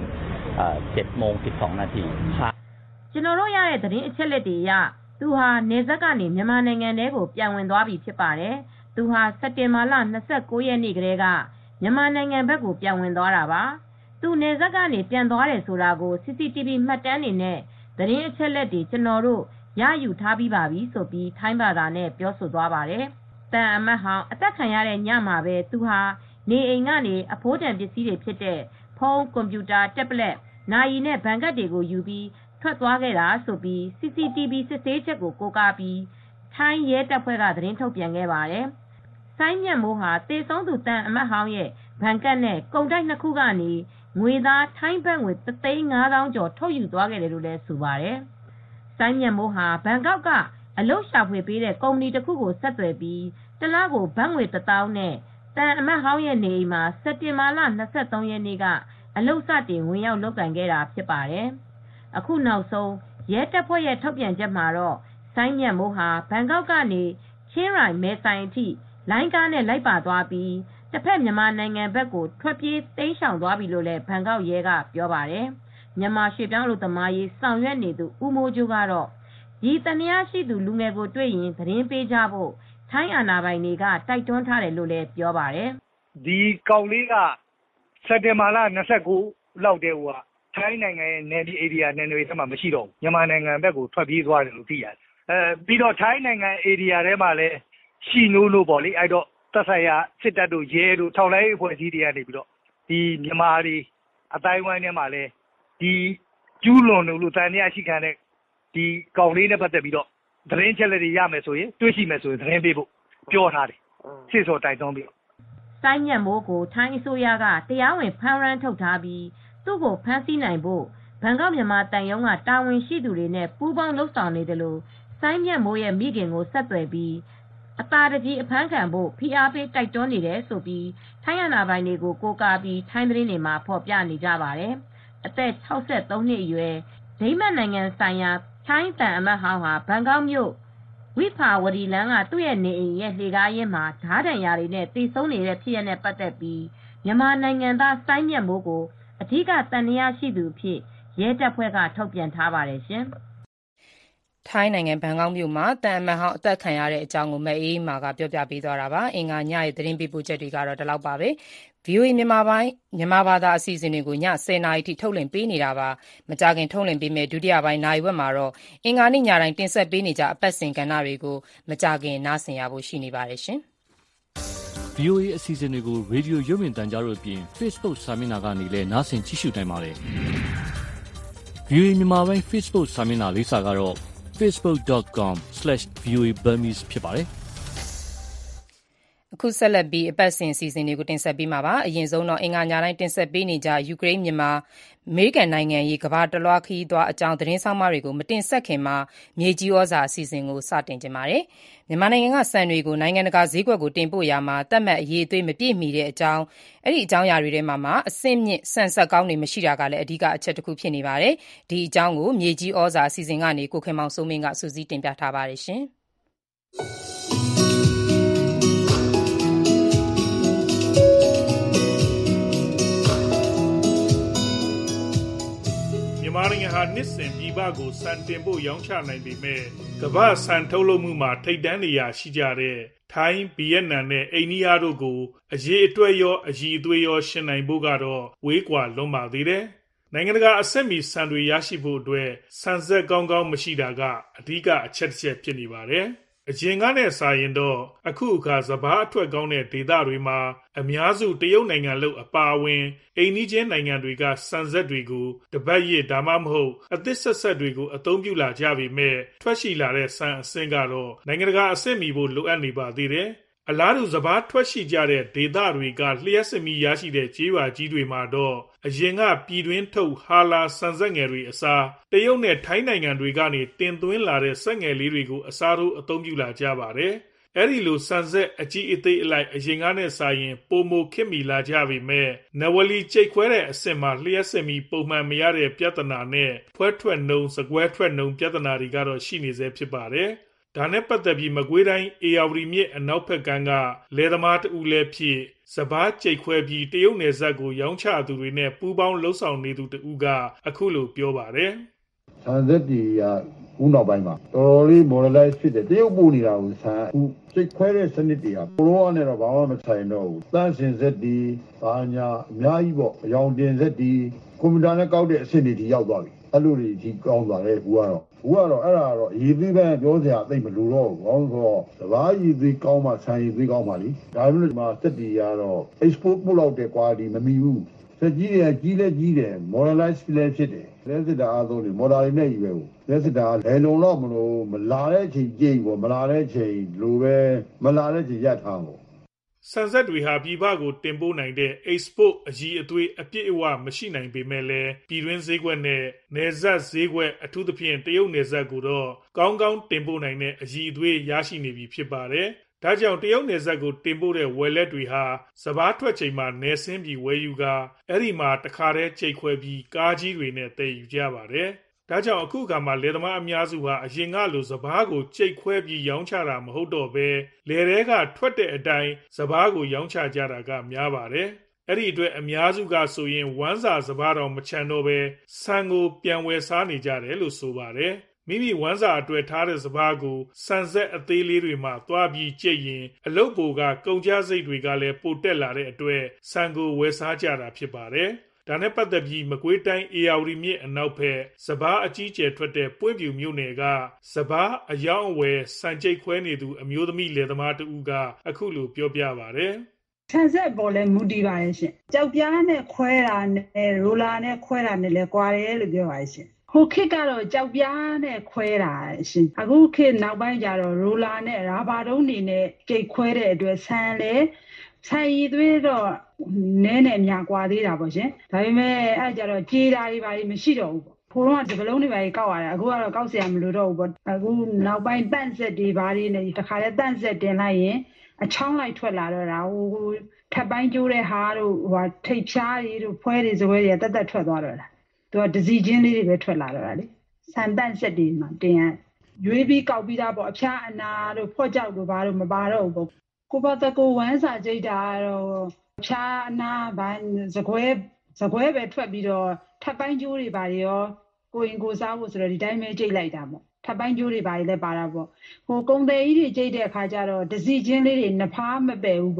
7:12 นาทีကျွန်တော်တို့ရတဲ့သတင်းအချက်လက်တွေအရသူဟာနေဆက်ကနေမြန်မာနိုင်ငံထဲကိုပြန်ဝင်သွားပြီဖြစ်ပါတယ်။သူဟာစက်တင်ဘာလ29ရက်နေ့ကတည်းကမြန်မာနိုင်ငံဘက်ကိုပြန်ဝင်သွားတာပါ။သူနေဆက်ကနေပြန်သွားတယ်ဆိုတာကို CCTV မှတ်တမ်းတွေနဲ့သတင်းအချက်လက်တွေကျွန်တော်တို့ရယူထားပြီးပါပြီဆိုပြီးထိုင်းဘာသာနဲ့ပြောဆိုသွားပါတယ်။တန်အမတ်ဟောင်းအသက်ခံရတဲ့ညမှာပဲသူဟာနေအိမ်ကနေအဖိုးတန်ပစ္စည်းတွေဖြစ်တဲ့ဖုန်း၊ကွန်ပျူတာ၊တက်ဘလက်၊နာရီနဲ့ဘဏ်ကတ်တွေကိုယူပြီးထွက်သွားခဲ့တာဆိုပြီး CCTV စစ်ဆေးချက်ကိုကိုးကားပြီးထိုင်းရဲတပ်ဖွဲ့ကသတင်းထုတ်ပြန်ခဲ့ပါတယ်။စိုင်းမြတ်မိုးဟာတေဆုံးသူတန်အမတ်ဟောင်းရဲ့ဘဏ်ကတ်နဲ့ကုန်တိုက်နှစ်ခုကနေငွေသားထိုင်းဘတ်ငွေ3,500,000 ကျော်ထုတ်ယူသွားခဲ့တယ်လို့လည်းဆိုပါတယ်။စိုင်းမြတ်မိုးဟာဘန်ကောက်ကအလုပ်ရှာဖွေပေးတဲ့ကုမ္ပဏီတစ်ခုကိုဆက်သွယ်ပြီးတစ်လကိုဘတ်ငွေ1,000နဲ့တန်အမတ်ဟောင်းရဲ့နေအိမ်မှာစက်တင်ဘာလ23ရက်နေ့ကအလုပ်စတင်ဝင်ရောက်လုပ်ကိုင်ခဲ့တာဖြစ်ပါတယ်။အခုနောက်ဆုံးရဲတပ်ဖွဲ့ရဲ့ထုတ်ပြန်ချက်မှာတော့စိုင်းမြတ်မိုးဟာဘန်ကောက်ကနေချင်းရိုင်မဲဆိုင်အထိလိုင်းကားနဲ့လိုက်ပါသွားပြီးတစ်ဖက်မြန်မာနိုင်ငံဘက်ကိုထွက်ပြေးတိမ်းရှောင်သွားပြီလို့လည်းဘန်ကောက်ရဲကပြောပါတယ်။မြန်မာရွှေပြောင်းလူသမားရေးဆောင်ရွက်နေသူဦးမိုးကျိုးကတော့ဒီတန်တရားရှိသူလူငယ်ကိုတွေ့ရင်သတင်းပေးကြဖို့ထိုင်းအာဏာပိုင်တွေကတိုက်တွန်းထားတယ်လို့လည်းပြောပါတယ်။ဒီကောင်လေးကစက်တင်ဘာလ29လောက်တည်းကထိုင်းနိုင်ငံရဲ့နယ်ဒီဧရိယာနယ်တွေထဲမှာမရှိတော့ဘူးမြန်မာနိုင်ငံဘက်ကိုထွက်ပြေးသွားတယ်လို့သိရတယ်ပြီးတော့ထိုင်းနိုင်ငံဧရိယာထဲမှာလည်းရှိနိုးလို့ပေါ့လေအဲ့တော့သက်ဆိုင်ရာစစ်တပ်တို့ရဲတို့ထောက်လိုက်အဖွဲ့အစည်းတွေကနေပြီးတော့ဒီမြန်မာတွေအတိုင်းဝိုင်းထဲမှာလည်းဒီကျူးလွန်လို့တန်တရားရှိခံတဲ့ဒီကောင်လေးနဲ့ပတ်သက်ပြီးတော့သတင်းချက်လက်တွေရမယ်ဆိုရင်တွေ့ရှိမယ်ဆိုရင်သတင်းပေးဖို့ပြောထားတယ်စစ်စော်တိုက်တွန်းပြီးစိုင်းမြတ်မိုးကိုထိုင်းအစိုးရကတရားဝင်ဖမ်းရမ်းထုတ်ထားပြီးသူ့ကိုဖမ်းဆီးနိုင်ဖို့ဘန်ကောက်မြန်မာတန်ယုံကတာဝန်ရှိသူတွေနဲ့ပူးပေါင်းလှုပ်ဆောင်နေတယ်လို့စိုင်းမြတ်မိုးရဲ့မိခင်ကိုဆက်သွယ်ပြီးအသာတကြီးအဖမ်းခံဖို့ဖိအားပေးတိုက်တွန်းနေတယ်ဆိုပြီးထိုင်းအာဏာပိုင်တွေကိုကိုးကားပြီးထိုင်းသတင်းတွေမှာဖော်ပြနေကြပါတယ်။အသက်63နှစ်အရွယ်ဒိန်းမတ်နိုင်ငံဆိုင်ရာထိုင်းတန်အမတ်ဟောင်းဟာဘန်ကောက်မြို့ဝိဖာဝဒီလန်းကသူ့ရဲ့နေအိမ်ရဲ့လှေကားရင်းမှာဓားဒဏ်ရာတွေနဲ့တေဆုံးနေတဲ့ဖြစ်ရပ်နဲ့ပတ်သက်ပြီးမြန်မာနိုင်ငံသားစိုင်းမြတ်မိုးကိုအဓိကတန်တရားရှိသူဖြစ်ရဲတပ်ဖွဲ့ကထုတ်ပြန်ထားပါတယ်ရှင်။ထိုင်းနိုင်ငံဘန်ကောက်မြို့မှာတန်အမတ်ဟောင်းအသက်ခံရတဲ့အကြောင်းကိုမအေးမာကပြောပြပေးသွားတာပါ။အင်္ဂါညရဲ့သတင်းပေးပို့ချက်တွေကတော့ဒီလောက်ပါပဲ။ VOA မြန်မာဘာသာအစီအစဉ်တွေကိုည10:00နာရီထိထုတ်လွှင့်ပေးနေတာပါ။မကြာခင်ထုတ်လွှင့်ပေးမယ့်ဒုတိယပိုင်းနာရီဝက်မှာတော့အင်္ဂါနေ့ညတိုင်းတင်ဆက်ပေးနေကြအပတ်စဉ်ကဏ္ဍတွေကိုမကြာခင်နားဆင်ရဖို့ရှိနေပါတယ်ရှင်။ VOA အစီအစဉ်တွေကိုရေဒီယိုရုပ်မြင်သံကြားတို့အပြင် Facebook စာမျက်နှာကနေလည်းနားဆင်ကြည့်ရှုနိုင်ပါတယ်။ VOA မြန်မာပိုင်း Facebook စာမျက်နှာလိပ်စာကတော့ facebook.com/voaburmese ဖြစ်ပါတယ်။အခုဆက်လက်ပြီးအပတ်စဉ်အစီအစဉ်တွေကိုတင်ဆက်ပေးမှာပါ။အရင်ဆုံးတော့အင်္ဂါညတိုင်းတင်ဆက်ပေးနေကြယူကရိန်းမြန်မာအမေရိကန်နိုင်ငံရေးကမ္ဘာတလွှားခရီးသွားအကြောင်းသတင်းဆောင်မတွေကိုမတင်ဆက်ခင်မှာမြေကြီးဩဇာအစီအစဉ်ကိုစတင်ကြပါမယ်။မြန်မာနိုင်ငံကစံတွေကိုနိုင်ငံတကာဈေးကွက်ကိုတင်ပို့ရာမှာသတ်မှတ်အရေးအသွေးမပြည့်မီတဲ့အကြောင်းအဲ့ဒီအကြောင်းအရာတွေထဲမှာအဆင့်မြင့်ဆန်ဆက်ကောင်းတွေမရှိတာကလည်းအဓိကအချက်တစ်ခုဖြစ်နေပါတယ်။ဒီအကြောင်းကိုမြေကြီးဩဇာအစီအစဉ်ကနေကိုခင်မောင်စိုးမင်းကစူးစီးတင်ပြထားပါတယ်ရှင်။မြန်မာနိုင်ငံဟာနှစ်စဉ်ပြည်ပကိုစံတင်ဖို့ရောင်းချနိုင်ပေမဲ့ကမ္ဘာစံထုတ်လုပ်မှုမှာထိပ်တန်းနေရာရှိကြတဲ့ထိုင်း၊ဗီယက်နမ်နဲ့အိန္ဒိယတို့ကိုအရေးအတွက်ရောအရည်အသွေးရောယှဉ်နိုင်ဖို့ကတော့ဝေးကွာလွန်းပါသေးတယ်။နိုင်ငံတကာအဆင့်မီစံတွေရရှိဖို့အတွက်စံဆက်ကောင်းကောင်းမရှိတာကအဓိကအချက်တစ်ချက်ဖြစ်နေပါတယ်။အရင်ကနဲ့စာရင်တော့အခုအခါစဘာအထွက်ကောင်းတဲ့ဒေသတွေမှာအများစုတရုတ်နိုင်ငံလို့အပါအဝင်အိမ်နီးချင်းနိုင်ငံတွေကစံဆက်တွေကိုတပတ်ရစ်ဒါမှမဟုတ်အသစ်ဆက်တွေကိုအသုံးပြုလာကြပေမဲ့ထွက်ရှိလာတဲ့စံအဆင့်ကတော့နိုင်ငံတကာအဆင့်မီဖို့လိုအပ်နေပါသေးတယ်။အလားတူစဘာထွက်ရှိကြတဲ့ဒေသတွေကလျှက်စစ်မီရရှိတဲ့ကြေးရွာကြီးတွေမှာတော့အရင်ကပြည်တွင်းထုတ်ဟာလာစံဆက်ငယ်တွေအစားတရုတ်နဲ့ထိုင်းနိုင်ငံတွေကနေတင်သွင်းလာတဲ့စက်ငယ်လေးတွေကိုအစားထိုးအသုံးပြုလာကြပါတယ်။အဲဒီလိုစံဆက်အကြီးအသေးအလိုက်အရင်ကနဲ့စာရင်ပိုမိုခေတ်မီလာကြပေမဲ့နဝလီကြိတ်ခွဲတဲ့အဆင့်မှာလျှက်စစ်မီပုံမှန်မရတဲ့ပြဿနာနဲ့ဖွဲထွက်နှုံစကွဲထွက်နှုံပြဿနာတွေကတော့ရှိနေသေးဖြစ်ပါတယ်။ဒါနဲ့ပတ်သက်ပြီးမကွေးတိုင်းအေယာဝတီမြစ်အနောက်ဘက်ကမ်းကလယ်သမားတဦးလည်းဖြစ်စဘာကြိတ်ခွဲပြီးတရုတ်နယ်စပ်ကိုရောင်းချသူတွေနဲ့ပူးပေါင်းလှုပ်ဆောင်နေသူတဦးကအခုလိုပြောပါတယ်။ဆန်သက်တီကဦးနောက်ပိုင်းမှာတော်တော်လေး modelize ဖြစ်တယ်တရုတ်ပို့နေတာကိုဆန်အခုကြိတ်ခွဲတဲ့စနစ်တွေကကိုရိုးနဲ့တော့ဘာမှမဆိုင်တော့ဘူးတန့်စင်သက်တီဘာညာအများကြီးပေါ့အယောင်တင်သက်တီကွန်ပျူတာနဲ့ကောက်တဲ့အဆင့်တွေထိရောက်သွားပြီအဲ့လိုတွေဒီကောင်းသွားတယ်ဘူးကတော့အဲ့ဒါကတော့အရေးသေးပဲပြောစရာသိမလို့တော့ဘောင်းဆိုတော့စဘာရည်သေးကောင်းမှဆန်ရည်သေးကောင်းမှလीဒါပေမဲ့ဒီမှာသက်တီကတော့ export ပို့လောက်တဲ့ quality မမီဘူးသက်ကြီးတယ်ကြီးလဲကြီးတယ် modelize လဲဖြစ်တယ်လက်စစ်တာအားလုံးတွေ model တွေနဲ့ကြီးပဲဘူးလက်စစ်တာလဲလုံတော့မလို့မလာတဲ့အချိန်ကြိတ်ပေါ့မလာတဲ့အချိန်လိုပဲမလာတဲ့အချိန်ရပ်ထားပေါ့စံဆက်တွေဟာပြည်ပကိုတင်ပို့နိုင်တဲ့ export အကြီးအသွေးအပြည့်အဝမရှိနိုင်ပေမဲ့လည်းပြည်တွင်းဈေးကွက်နဲ့နယ်စပ်ဈေးကွက်အထူးသဖြင့်တရုတ်နယ်စပ်ကိုတော့ကောင်းကောင်းတင်ပို့နိုင်တဲ့အကြီးအသွေးရရှိနေပြီဖြစ်ပါတယ်။ဒါကြောင့်တရုတ်နယ်စပ်ကိုတင်ပို့တဲ့ဝယ်လက်တွေဟာစဘာထွက်ချိန်မှာနယ်ဆင်းပြီးဝယ်ယူကာအဲ့ဒီမှာတခါတည်းကြိတ်ခွဲပြီးကားကြီးတွေနဲ့တည်ယူကြပါတယ်။ဒါကြောင့်အခုအခါမှာလယ်သမားအများစုဟာအရင်ကလိုစဘာကိုကြိတ်ခွဲပြီးရောင်းချတာမဟုတ်တော့ဘဲလယ်ထဲကထွက်တဲ့အတိုင်းစဘာကိုရောင်းချကြတာကများပါတယ်။အဲ့ဒီအတွက်အများစုကဆိုရင်ဝမ်းစာစဘာတော်မချန်တော့ဘဲဆန်ကိုပြန်ဝယ်စားနေကြတယ်လို့ဆိုပါတယ်။မိမိဝမ်းစာအတွက်ထားတဲ့စဘာကိုစံဆက်အသေးလေးတွေမှာသွားပြီးကြိတ်ရင်အလုတ်ပိုကကုန်ကျစရိတ်တွေကလည်းပိုတက်လာတဲ့အတွက်ဆန်ကိုဝယ်စားကြတာဖြစ်ပါတယ်။ဒါနဲ့ပတ်သက်ပြီးမကွေးတိုင်းအေယာဝတီမြစ်အနောက်ဘက်စဘာအကြီးကျယ်ထွက်တဲ့ပွင့်ပြူမြို့နယ်ကစဘာအယောင်အဝယ်စံကြိတ်ခွဲနေသူအမျိုးသမီးလယ်သမားတဦးကအခုလိုပြောပြပါတယ်။ဆန်ဆက်ပေါ်လဲမူတည်ပါရဲ့ရှင်။ကြောက်ပြားနဲ့ခွဲတာနဲ့ရိုလာနဲ့ခွဲတာနဲ့လဲကွာတယ်လို့ပြောပါရဲ့ရှင်။ဟိုခေတ်ကတော့ကြောက်ပြားနဲ့ခွဲတာရှင်။အခုခေတ်နောက်ပိုင်းကျတော့ရိုလာနဲ့ရာဘာတုံးတွေနဲ့ကြိတ်ခွဲတဲ့အတွက်ဆန်လဲဆန်ရည်သွေးတော့နည်းနည်းများกว่าသေးတာပေါ့ရှင်ဒါပေမဲ့အဲ့ကြတော့ကြေးတာတွေပါမရှိတော့ဘူးပေါ့ဖိုးတော့ဒီကလုံးတွေပါကောက်ရတယ်အခုကတော့ကောက်เสียမလို့တော့ဘူးပေါ့အခုနောက်ပိုင်းတန့်ဆက်တွေဘာတွေနဲ့တခါလဲတန့်ဆက်တင်လိုက်ရင်အချောင်းလိုက်ထွက်လာတော့တာဟိုထပ်ပိုင်းကျိုးတဲ့ဟာတို့ဟိုထိတ်ဖြားတွေတို့ဖွဲတွေစပွဲတွေတက်တက်ထွက်သွားတော့တာသူကဒစီချင်းလေးတွေပဲထွက်လာတော့တာလေဆန်တန့်ဆက်တွေမှာတင်ရရွေးပြီးကောက်ပြီးသားပေါ့အဖျားအနာတို့ဖော့ကြောက်တို့ဘာတို့မပါတော့ဘူးပေါ့ကိုပါတကိုဝမ်းစာကြိတ်တာတော့ဖြာအနာဘိုင်းစကွဲပဲထွက်ပြီးတော့ထပ်ပိုင်းကျိုးတွေပါရောကိုရင်ကိုစားဖို့ဆိုတော့ဒီတိုင်းပဲကြိတ်လိုက်တာပေါ့ထပ်ပိုင်းကျိုးတွေပါလည်းပါတာပေါ့ဟိုကုံတယ်ကြီးတွေကြိတ်တဲ့အခါကျတော့ဒစီချင်းလေးတွေနှဖားမပယ်ဘူးပေါ့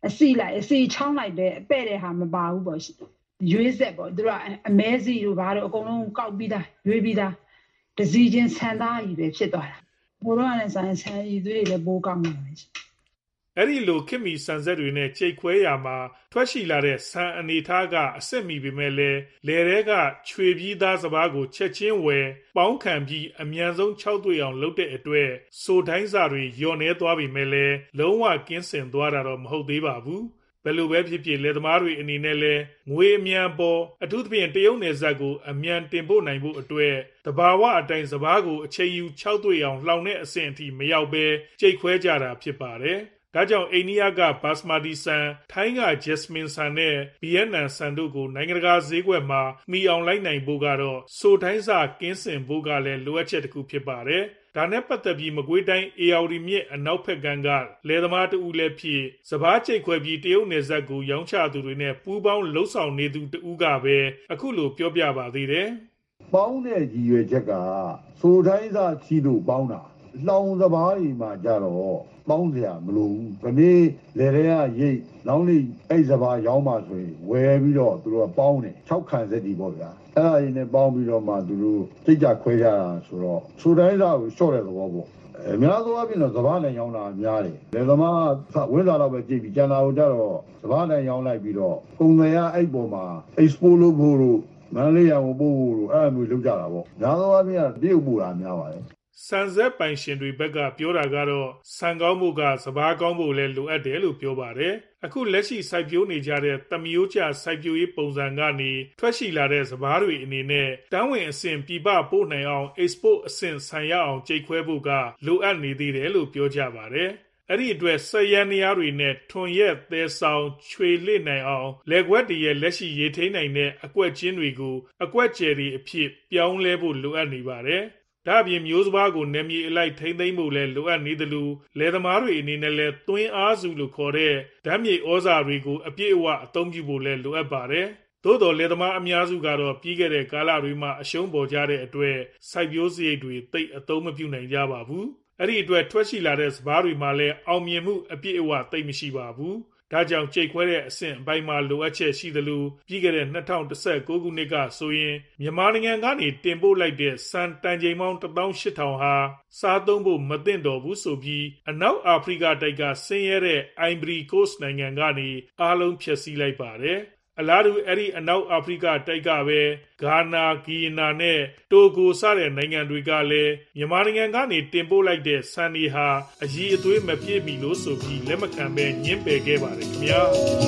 အစီလိုက်အစီချောင်းလိုက်ပဲပဲ့တဲ့ဟာမပါဘူးပေါ့ရှင်ရွေးဆက်ပေါ့သူကအမဲစီတို့ဘာတို့အကုန်လုံးကောက်ပြီးသားရွေးပြီးသားတစည်းချင်းဆန်သားကြီးပဲဖြစ်သွားတာဘိုးတော်ကလည်းဆန်ရည်သွေးတွေလည်းပိုးကောင်းနေတယ်ရှင်အဲ့ဒီလိုခင်မီဆန်ဆက်တွေနဲ့ကြိတ်ခွဲရာမှာထွက်ရှိလာတဲ့ဆန်အနေထားကအစစ်မီပေမဲ့လည်းလေထဲကချွေပြီးသားစပားကိုချက်ချင်းဝယ်ပေါင်းခံပြီးအမြန်ဆုံး6တွေ့အောင်လုပ်တဲ့အတွက်စိုးတိုင်းစာတွေညော်နေသွားပြီမဲ့လည်းလုံးဝကင်းစင်သွားတာတော့မဟုတ်သေးပါဘူးဘယ်လိုပဲဖြစ်ဖြစ်လယ်သမားတွေအနေနဲ့လည်းငွေအမြန်ပေါ်အထူးသဖြင့်တရုတ်နယ်စပ်ကိုအမြန်တင်ပို့နိုင်ဖို့အတွက်တဘာဝအတိုင်းစပားကိုအချိန်ယူ6တွေ့အောင်လှောင်တဲ့အဆင့်အထိမရောက်ဘဲကြိတ်ခွဲကြတာဖြစ်ပါတယ်ဒါကြောင့်အိန္ဒိယကဘာစမာတီဆန်ထိုင်းကဂျက်စမင်ဆန်နဲ့ဗီယက်နမ်ဆန်တို့ကိုနိုင်ငံတကာဈေးကွက်မှာမှီအောင်လိုက်နိုင်ဖို့ကတော့စိုးတိုင်းစာကင်းစင်ဖို့ကလည်းလိုအပ်ချက်တစ်ခုဖြစ်ပါတယ်ဒါနဲ့ပတ်သက်ပြီးမကွေးတိုင်းအေယာဝတီမြစ်အနောက်ဘက်ကမ်းကလယ်သမားတဦးလည်းဖြစ်စပားကြိတ်ခွဲပြီးတရုတ်နယ်စပ်ကိုရောင်းချသူတွေနဲ့ပူးပေါင်းလှုပ်ဆောင်နေသူတဦးကပဲအခုလိုပြောပြပါသေးတယ်ပေါင်းတဲ့ရည်ရွယ်ချက်ကစိုးတိုင်းစာချီလို့ပေါင်းတာလောင်စပားကြီးမှာကြတော့ပေါင်းစရာမလိုဘူး။ဒီနေ့လေတွေကရိတ်နောက်နေ့အဲ့စပားရောင်းမှဆိုရင်ဝယ်ပြီးတော့သူတို့ကပေါင်းတယ်6ခံစက်ဒီပေါ့ဗျာ။အဲ့ဒါရင်းနဲ့ပေါင်းပြီးတော့မှသူတို့စိတ်ကြခွဲကြတာဆိုတော့စူတိုင်းစာကိုရှော့တဲ့သဘောပေါ့။အများသောအားဖြင့်တော့စပားနဲ့ရောင်းတာများတယ်။လေသမားဝင်းစာတော့ပဲကြည့်ပြီးကျန်တာကိုကြတော့စပားနဲ့ရောင်းလိုက်ပြီးတော့ကုန်တယ်ရအဲ့ပေါ်မှာ export လုပ်ဖို့လို့မန္တလေးရံကိုပို့ဖို့လို့အဲ့လိုလုပ်ကြတာပေါ့။များသောအားဖြင့်ကတရုတ်ပို့တာများပါတယ်။ဆန်ဆက်ပိုင်ရှင်တွေဘက်ကပြောတာကတော့ဆန်ကောင်းဖို့ကစပားကောင်းဖို့လည်းလိုအပ်တယ်လို့ပြောပါတယ်အခုလက်ရှိစိုက်ပျိုးနေကြတဲ့သမယိုးကျစိုက်ပျိုးရေးပုံစံကနေထွက်ရှိလာတဲ့စပားတွေအနေနဲ့တန်းဝင်အဆင့်ပြပပို့နိုင်အောင် export အဆင့်ဆန်ရအောင်ကြိတ်ခွဲဖို့ကလိုအပ်နေသေးတယ်လို့ပြောကြပါတယ်အဲ့ဒီအတွက်ဆက်ရန်နေရာတွေနဲ့ထွန်ရက်သဲဆောင်ချွေလစ်နိုင်အောင်လက်ကွက်တည်းရဲ့လက်ရှိရေထိန်းနိုင်တဲ့အကွက်ချင်းတွေကိုအကွက်ကျယ်တွေအဖြစ်ပြောင်းလဲဖို့လိုအပ်နေပါတယ်ဒါ့အပြင်မျိုးစပါးကိုနယ်မြေအလိုက်ထိမ့်သိမ်းဖို့လည်းလိုအပ်နေတယ်လို့လယ်သမားတွေအနေနဲ့လည်းသွင်းအားစုလို့ခေါ်တဲ့ဓာတ်မြေဩဇာတွေကိုအပြည့်အဝအသုံးပြုဖို့လည်းလိုအပ်ပါတယ်။သို့တော်လယ်သမားအများစုကတော့ပြီးခဲ့တဲ့ကာလတွေမှာအရှုံးပေါ်ကြတဲ့အတွက်စိုက်ပျိုးစရိတ်တွေသိပ်အသုံးမပြုနိုင်ကြပါဘူး။အဲ့ဒီအတွက်ထွက်ရှိလာတဲ့စပါးတွေမှာလည်းအောင်မြင်မှုအပြည့်အဝသိပ်မရှိပါဘူး။ဒါကြောင့်ကြိတ်ခွဲတဲ့အဆင့်အပိုင်းမှာလိုအပ်ချက်ရှိသလိုပြီးခဲ့တဲ့2019ခုနှစ်ကဆိုရင်မြန်မာနိုင်ငံကနေတင်ပို့လိုက်တဲ့စံတန်ချိန်ပေါင်း18000ဟာစားသုံးဖို့မသင့်တော်ဘူးဆိုပြီးအနောက်အာဖရိကတိုက်ကဆင်းရဲတဲ့ Ivory Coast နိုင်ငံကနေအားလုံးဖျက်ဆီးလိုက်ပါတယ်အလားတူအဲ့ဒီအနောက်အာဖရိကတိုက်ကပဲဂါနာဂီယနာနဲ့တိုဂိုစတဲ့နိုင်ငံတွေကလည်းမြန်မာနိုင်ငံကနေတင်ပို့လိုက်တဲ့ဆန်တွေဟာအရည်အသွေးမပြည့်မီလို့ဆိုပြီးလက်မခံပဲညှင်းပယ်ခဲ့ပါတယ်ခင်ဗျာ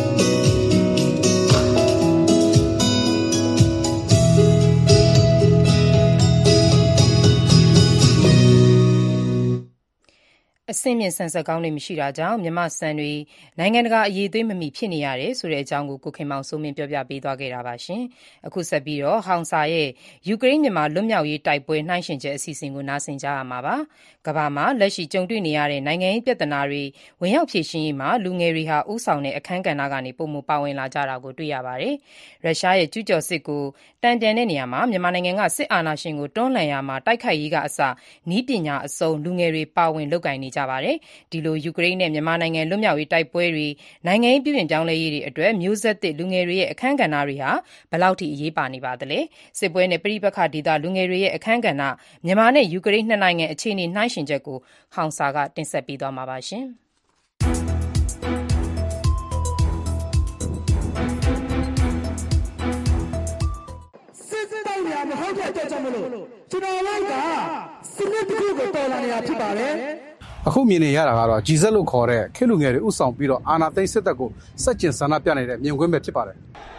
အဆင့်မြင့်ဆန်ဆက်ကောင်းတွေမရှိတာကြောင့်မြန်မာဆန်တွေနိုင်ငံတကာအရေးသွေးမမီဖြစ်နေရတယ်ဆိုတဲ့အကြောင်းကိုခင်မောင်စိုးမင်းပြောပြပေးသွားခဲ့တာပါရှင်။အခုဆက်ပြီးတော့ဟောင်စာရဲ့ယူကရိန်းမြန်မာလွတ်မြောက်ရေးတိုက်ပွဲနှိုင်းယှဉ်ချက်အစီအစဉ်ကိုနားဆင်ကြရမှာပါ။ကမ္ဘာမှာလက်ရှိကြုံတွေ့နေရတဲ့နိုင်ငံရေးပြဿနာတွေဝင်ရောက်ဖြေရှင်းရေးမှာလူငယ်တွေဟာဥဆောင်တဲ့အခန်းကဏ္ဍကနေပုံမပါဝင်လာကြတာကိုတွေ့ရပါတယ်။ရုရှားရဲ့ကျူးကျော်စစ်ကိုတန်ပြန်တဲ့နေရာမှာမြန်မာနိုင်ငံကစစ်အာဏာရှင်ကိုတွန်းလှန်ရမှာတိုက်ခိုက်ရေးကအစနီးပညာအစုံလူငယ်တွေပါဝင်လုပ်ကိုင်နေကြပါတယ်။ဒီလိုယူကရိန်းနဲ့မြန်မာနိုင်ငံလွတ်မြောက်ရေးတိုက်ပွဲတွေနိုင်ငံရေးပြည်ပြင်ပြောင်းလဲရေးတွေအတွက်မျိုးဆက်သစ်လူငယ်တွေရဲ့အခန်းကဏ္ဍတွေဟာဘယ်လောက်ထိအရေးပါနေပါသလဲ။စစ်ပွဲနဲ့ပြည်ပခါဒေသလူငယ်တွေရဲ့အခန်းကဏ္ဍမြန်မာနဲ့ယူကရိန်းနှစ်နိုင်ငံအခြေအနေနှိုင်းယှဉ်ချက်ကိုဟောင်စာကတင်ဆက်ပေးသွားမှာပါရှင်။မဟုတ်တဲ့အတွက်ကြောင့်မလို့ကျွန်တော်တို့ကစနစ်တစ်ခုကိုတော်လာနေတာဖြစ်ပါတယ်အခုမြင်နေရတာကတော့ G7 လို့ခေါ်တဲ့ခေတ်လူငယ်တွေဥဆောင်ပြီးတော့အာဏာသိမ်းစစ်တပ်ကိုစက်ကျင်ဆန္ဒပြနေတဲ့မြင်ကွင်းပဲဖြစ်ပါတယ်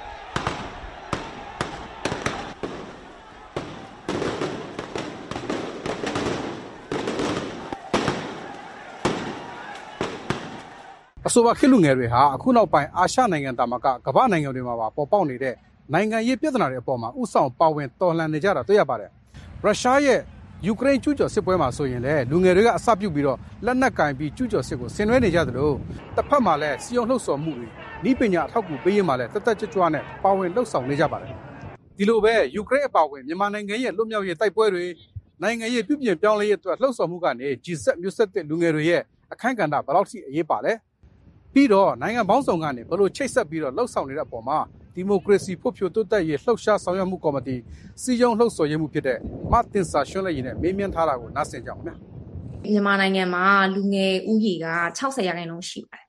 အဆိုပါခေတ်လူငယ်တွေဟာအခုနောက်ပိုင်းအာရှနိုင်ငံတာမကကမ္ဘာနိုင်ငံတွေမှာပါပေါ်ပေါက်နေတဲ့နိုင်ငံရေးပြဿနာတွေအပေါ်မှာဥဆောင်ပါဝင်တော်လှန်နေကြတာတွေ့ရပါတယ်ရုရှားရဲ့ယူကရိန်းကျူးကျော်စစ်ပွဲမှာဆိုရင်လည်းလူငယ်တွေကအစပြုပြီးတော့လက်နက်ကင်ပြီးကျူးကျော်စစ်ကိုဆင်နွှဲနေကြသလိုတစ်ဖက်မှာလည်းစီယုံလှုပ်ဆော်မှုတွေဤပညာအထောက်အကူပေးရေးမှာလည်းတက်တက်ကြွကြွနဲ့ပါဝင်လှုပ်ဆောင်နေကြပါတယ်ဒီလိုပဲယူကရိန်းအပါအဝင်မြန်မာနိုင်ငံရဲ့လွတ်မြောက်ရေးတိုက်ပွဲတွေနိုင်ငံရေးပြည်ပြင်ပြောင်းလဲရေးအတွက်လှုပ်ဆောင်မှုကနေ G7 မျိုးဆက်တဲ့လူငယ်တွေရဲ့အခန်းကဏ္ဍဘယ်လောက်ထိအရေးပါလဲပြီးတော့နိုင်ငံပေါင်းစုံကနေဘလို့ချိတ်ဆက်ပြီးတော့လှုပ်ဆောင်နေတဲ့အပေါ်မှာဒီမိုကရေစီဖွံ့ဖြိုးတိုးတက်ရေးလှုပ်ရှားဆောင်ရွက်မှုကော်မတီစီယုံလှုပ်ဆော်ရေးမှုဖြစ်တဲ့မတင်စာရွှဲလက်ရည်နဲ့မေးမြန်းထားတာကိုနားဆင်ကြအောင်ခင်ဗျာမြန်မာနိုင်ငံမှာလူငယ်ဦးရေက60%ရှိပါတယ်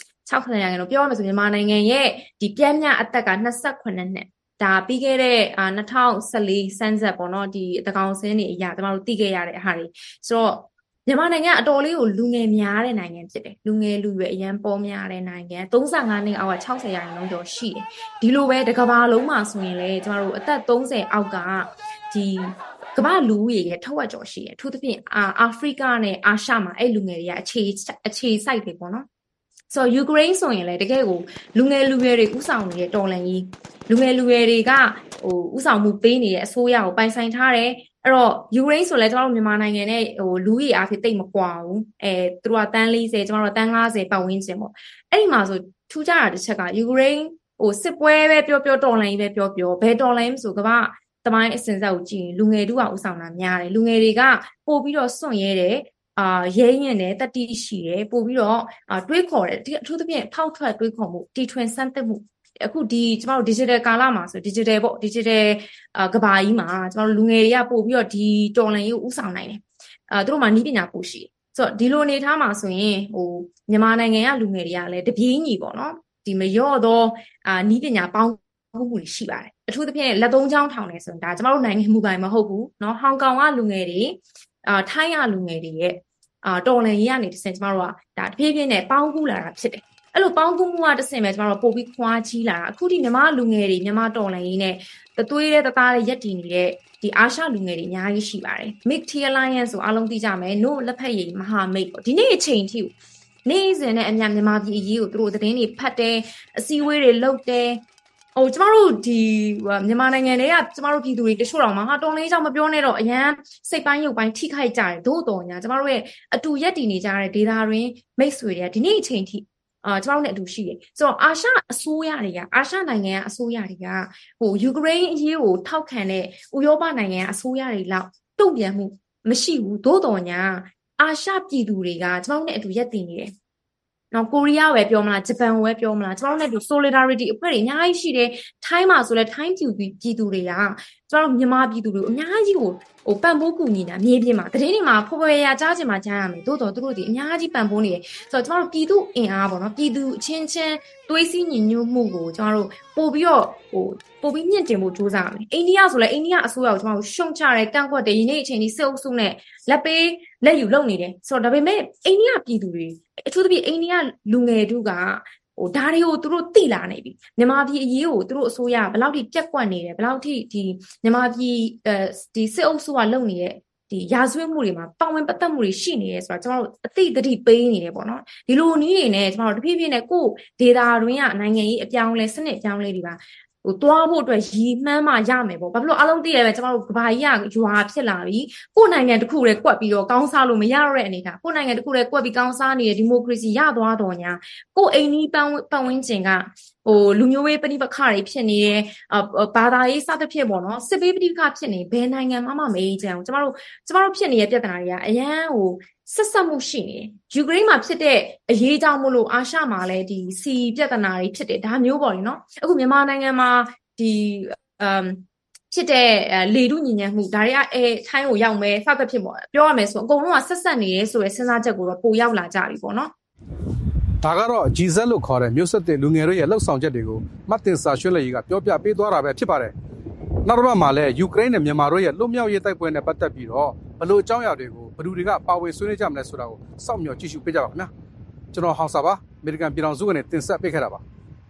60%ပြောရမယ်ဆိုမြန်မာနိုင်ငံရဲ့ဒီပြည့်မြအသက်က28နှစ်ဒါပြီးခဲ့တဲ့2014စန်းဆက်ပေါ့နော်ဒီတကောင်စင်းတွေအရာကျွန်တော်တို့သိခဲ့ရတဲ့အဟာတွေဆိုတော့မြန်မာနိုင်ငံအတော်လေးကိုလူငယ်များတဲ့နိုင်ငံဖြစ်တယ်လူငယ်လူရွယ်အရန်ပေါ်များတဲ့နိုင်ငံ35နှစ်အောက်က60%ကျော်ရှိတယ်ဒီလိုပဲတစ်ကမ္ဘာလုံးမှာဆိုရင်လည်းကျွန်တော်တို့အသက်30အောက်ကဒီကမ္ဘာလူဦးရေရဲ့ထက်ဝက်ကျော်ရှိတယ်အထူးသဖြင့်အာဖရိကနဲ့အာရှမှာအဲ့လူငယ်တွေကအခြေစိုက်တွေပေါ့နော်ဆိုတော့ယူကရိန်းဆိုရင်လည်းတကယ်ကိုလူငယ်လူရွယ်တွေဥဆောင်နေတဲ့တော်လှန်ရေးလူငယ်လူရွယ်တွေကဥဆောင်မှုပေးနေတဲ့အစိုးရကိုပိုင်ဆိုင်ထားတယ်အဲ့တော့ယူကရိန်းဆိုလည်းကျွန်တော်တို့မြန်မာနိုင်ငံနဲ့လူကြီးအားဖြင့်တိတ်မကွာဘူးသူတို့ကတန်း40ကျွန်တော်တို့တန်း50ပတ်ဝန်းကျင်ပေါ့အဲ့ဒီမှာဆိုထူးခြားတာတစ်ချက်ကယူကရိန်းစစ်ပွဲပဲပြောတော်လှန်ရေးပဲပြောဘယ်တော်လှန်ရေးဆိုကမ္ဘာတမိုင်းအစဉ်ဆက်ကိုကြည့်ရင်လူငယ်တို့ကဥဆောင်တာများတယ်လူငယ်တွေကပို့ပြီးတော့စွန့်ရဲတယ်ရဲရင်တယ်တတိရှိတယ်ပို့ပြီးတော့တွေးခေါ်တယ်အထူးသဖြင့်ဖောက်ထွက်တွေးခေါ်မှုတီထွင်စမ်းသစ်မှုအခုဒီကျွန်တော်တို့ digital ကာလမှာဆို digital ပေါ့ digital ကဘာကြီးမှာကျွန်တော်တို့လူငယ်တွေကပို့ပြီးတော့ဒီတော်လှန်ရေးကိုဥဆောင်နိုင်တယ်သူတို့မှာနည်းပညာပို့ရှိတယ်ဆိုတော့ဒီလိုအနေထားမှာဆိုရင်မြန်မာနိုင်ငံကလူငယ်တွေကလည်းတပြေးညီပေါ့နော်ဒီမလျော့သောနည်းပညာပေါင်းမှုတွေရှိပါတယ်အထူးသဖြင့်လက်သုံးချောင်းထောင်နေဆိုရင်ဒါကျွန်တော်တို့နိုင်ငံမှုပိုင်းမဟုတ်ဘူးเนาะဟောင်ကောင်ကလူငယ်တွေထိုင်းကလူငယ်တွေရဲ့တော်လှန်ရေးကနေတစ်ဆင့်ကျွန်တော်တို့ကဒါတဖြည်းဖြည်းနဲ့ပေါင်းကူးလာတာဖြစ်တယ်အဲ့လိုပေါင်းကူးမှုကတစ်ဆင့်ပဲကျွန်တော်တို့ပို့ပြီးခွာကြီးလာတာအခုဒီမြန်မာလူငယ်တွေမြန်မာတော်လှန်ရေးနဲ့တသွေးတဲ့တသားတဲ့ရက်တည်နေတဲ့ဒီအာရှလူငယ်တွေအများကြီးရှိပါတယ် Mixed Alliance ဆိုအားလုံးသိကြမယ်နို့လက်ဖက်ရည်မဟာမိတ်ပေါ့ဒီနေ့အချိန်ထိနေ့စဉ်နဲ့အများမြန်မာပြည်အရေးကိုသူတို့သတင်းတွေဖတ်တယ်အစည်းအဝေးတွေလုပ်တယ်ကျမတို့ဒီမြန်မာနိုင်ငံတွေကကျမတို့ပြည်သူတွေတချို့တော့မှတော်လေးကြောင့်မပြောနဲ့တော့အရန်စိတ်ပိုင်းရုပ်ပိုင်းထိခိုက်ကြတယ်သို့တော်ညာကျမတို့ရဲ့အတူရက်တည်နေကြတဲ့ဒေတာတွင်မိတ်ဆွေတွေကဒီနေ့အချိန်ထိကျမတို့နဲ့အတူရှိတယ်ဆိုတော့အာရှအစိုးရတွေကအာရှနိုင်ငံကအစိုးရတွေကယူကရိန်းအရေးကိုထောက်ခံတဲ့ဥရောပနိုင်ငံကအစိုးရတွေလောက်တုံ့ပြန်မှုမရှိဘူးသို့တော်ညာအာရှပြည်သူတွေကကျမတို့နဲ့အတူရက်တည်နေတယ်နော်ကိုရီးယားပဲပြောမလားဂျပန်ပဲပြောမလားကျွန်တော်တို့နဲ့ solidarity အဖွဲ့တွေအများကြီးရှိတယ်ထိုင်းမှာဆိုလဲထိုင်းပြည်သူတွေကကျွန်တော်တို့မြန်မာပြည်သူတွေအများကြီးကိုပံ့ပိုးကူညီတာမြေပြင်မှာတရင်တွေမှာဖော်ဖော်ရကြားချင်မှကြားရမယ်တိုးတော်သူတို့ဒီအများကြီးပံ့ပိုးနေတယ်ဆိုတော့ကျွန်တော်တို့ပြည်သူအင်အားပေါ့နော်ပြည်သူအချင်းချင်းတွေးစည်းညီညွတ်မှုကိုကျွန်တော်တို့ပို့ပြီးတော့ပို့ပြီးမြင့်တင်ဖို့ကြိုးစားရမယ်အိန္ဒိယဆိုလဲအိန္ဒိယအစိုးရကိုကျွန်တော်တို့ရှုံချတယ်ကန့်ကွက်တယ်ဒီနေ့အချိန်ဒီစစ်အုပ်စုနဲ့လက်ယူလုပ်နေတယ်ဆိုတော့ဒါပေမဲ့အိန္ဒိယပြည်သူတွေအထူးသဖြင့်အိန္ဒိယလူငယ်တို့ကဒါတွေကိုသူတို့သိလာနေပြီမြန်မာပြည်အရေးကိုသူတို့အစိုးရဘယ်လောက်ထိပြက်ကွက်နေတယ်ဘယ်လောက်ထိဒီမြန်မာပြည်ဒီစစ်အုပ်စုကလုပ်နေတဲ့ဒီရာဇဝတ်မှုတွေမှာပါဝင်ပတ်သက်မှုတွေရှိနေတယ်ဆိုတော့ကျွန်တော်တို့အသိတတိပေးနေတယ်ပေါ့နော်ဒီလိုနည်းတွေနဲ့ကျွန်တော်တို့တဖြည်းဖြည်းနဲ့ကိုယ်ဒေတာတွင်းကနိုင်ငံရေးအပြောင်းလဲစနစ်အပြောင်းလဲတွေပါသွားဖို့အတွက်ရည်မှန်းမှရမယ်ပေါ့ဘာဖြစ်လို့အားလုံးသိရပဲကျွန်တော်တို့ကဘာကြီးကရွာဖြစ်လာပြီကိုယ်နိုင်ငံတစ်ခုတည်းကွက်ပြီးတော့ကောင်းစားလို့မရတော့တဲ့အနေထားကိုယ်နိုင်ငံတစ်ခုတည်းကွက်ပြီးကောင်းစားနေတဲ့ဒီမိုကရေစီရသွားတော့ညာကိုယ်အိမ်ကြီးပတ်ဝန်းကျင်ကလူမျိုးရေးပဋိပက္ခတွေဖြစ်နေတယ်ဘာသာရေးစသဖြင့်ပေါ့နော်စစ်ပေးပဋိပက္ခဖြစ်နေဘယ်နိုင်ငံမှမအေးချမ်းဘူးကျွန်တော်တို့ဖြစ်နေတဲ့ပြဿနာတွေကအရန်ဆက်ဆက်မှုရှိနေတယ်ယူကရိန်းမှာဖြစ်တဲ့အရေးကြောင့်မို့လို့အာရှမှာလည်းဒီစီပြဿနာတွေဖြစ်တယ်ဒါမျိုးပေါ့လေနော်အခုမြန်မာနိုင်ငံမှာဒီဖြစ်တဲ့လေထုညဉ့်ညံ့မှုဒါတွေကထိုင်းကိုရောက်မယ်စသဖြင့်ပေါ့ပြောရမယ်ဆိုအကုန်လုံးကဆက်ဆက်နေရဲဆိုရယ်စဉ်းစားချက်ကိုတော့ပိုရောက်လာကြပြီပေါ့နော်ဒါကတော့ GZ လို့ခေါ်တဲ့မျိုးဆက်တဲ့လူငယ်တွေရဲ့လှုပ်ဆောင်ချက်တွေကိုမတ်တင်စာရွှေလက်ရီကပြောပြပေးသွားတာပဲဖြစ်ပါတယ်နောက်တစ်ပတ်မှာလည်းယူကရိန်းနဲ့မြန်မာတို့ရဲ့လွတ်မြောက်ရေးတိုက်ပွဲနဲ့ပတ်သက်ပြီးတော့ဘလို့အကြောင်းအရာတွေကိုဘယ်သူတွေကပါဝင်ဆွေးနွေးကြမလဲဆိုတာကိုစောင့်မျှော်ကြည့်ရှုပေးကြပါခင်ဗျာကျွန်တော်ဟောင်စာပါအမေရိကန်ပြည်ထောင်စုကနေတင်ဆက်ပေးခဲ့တာပါ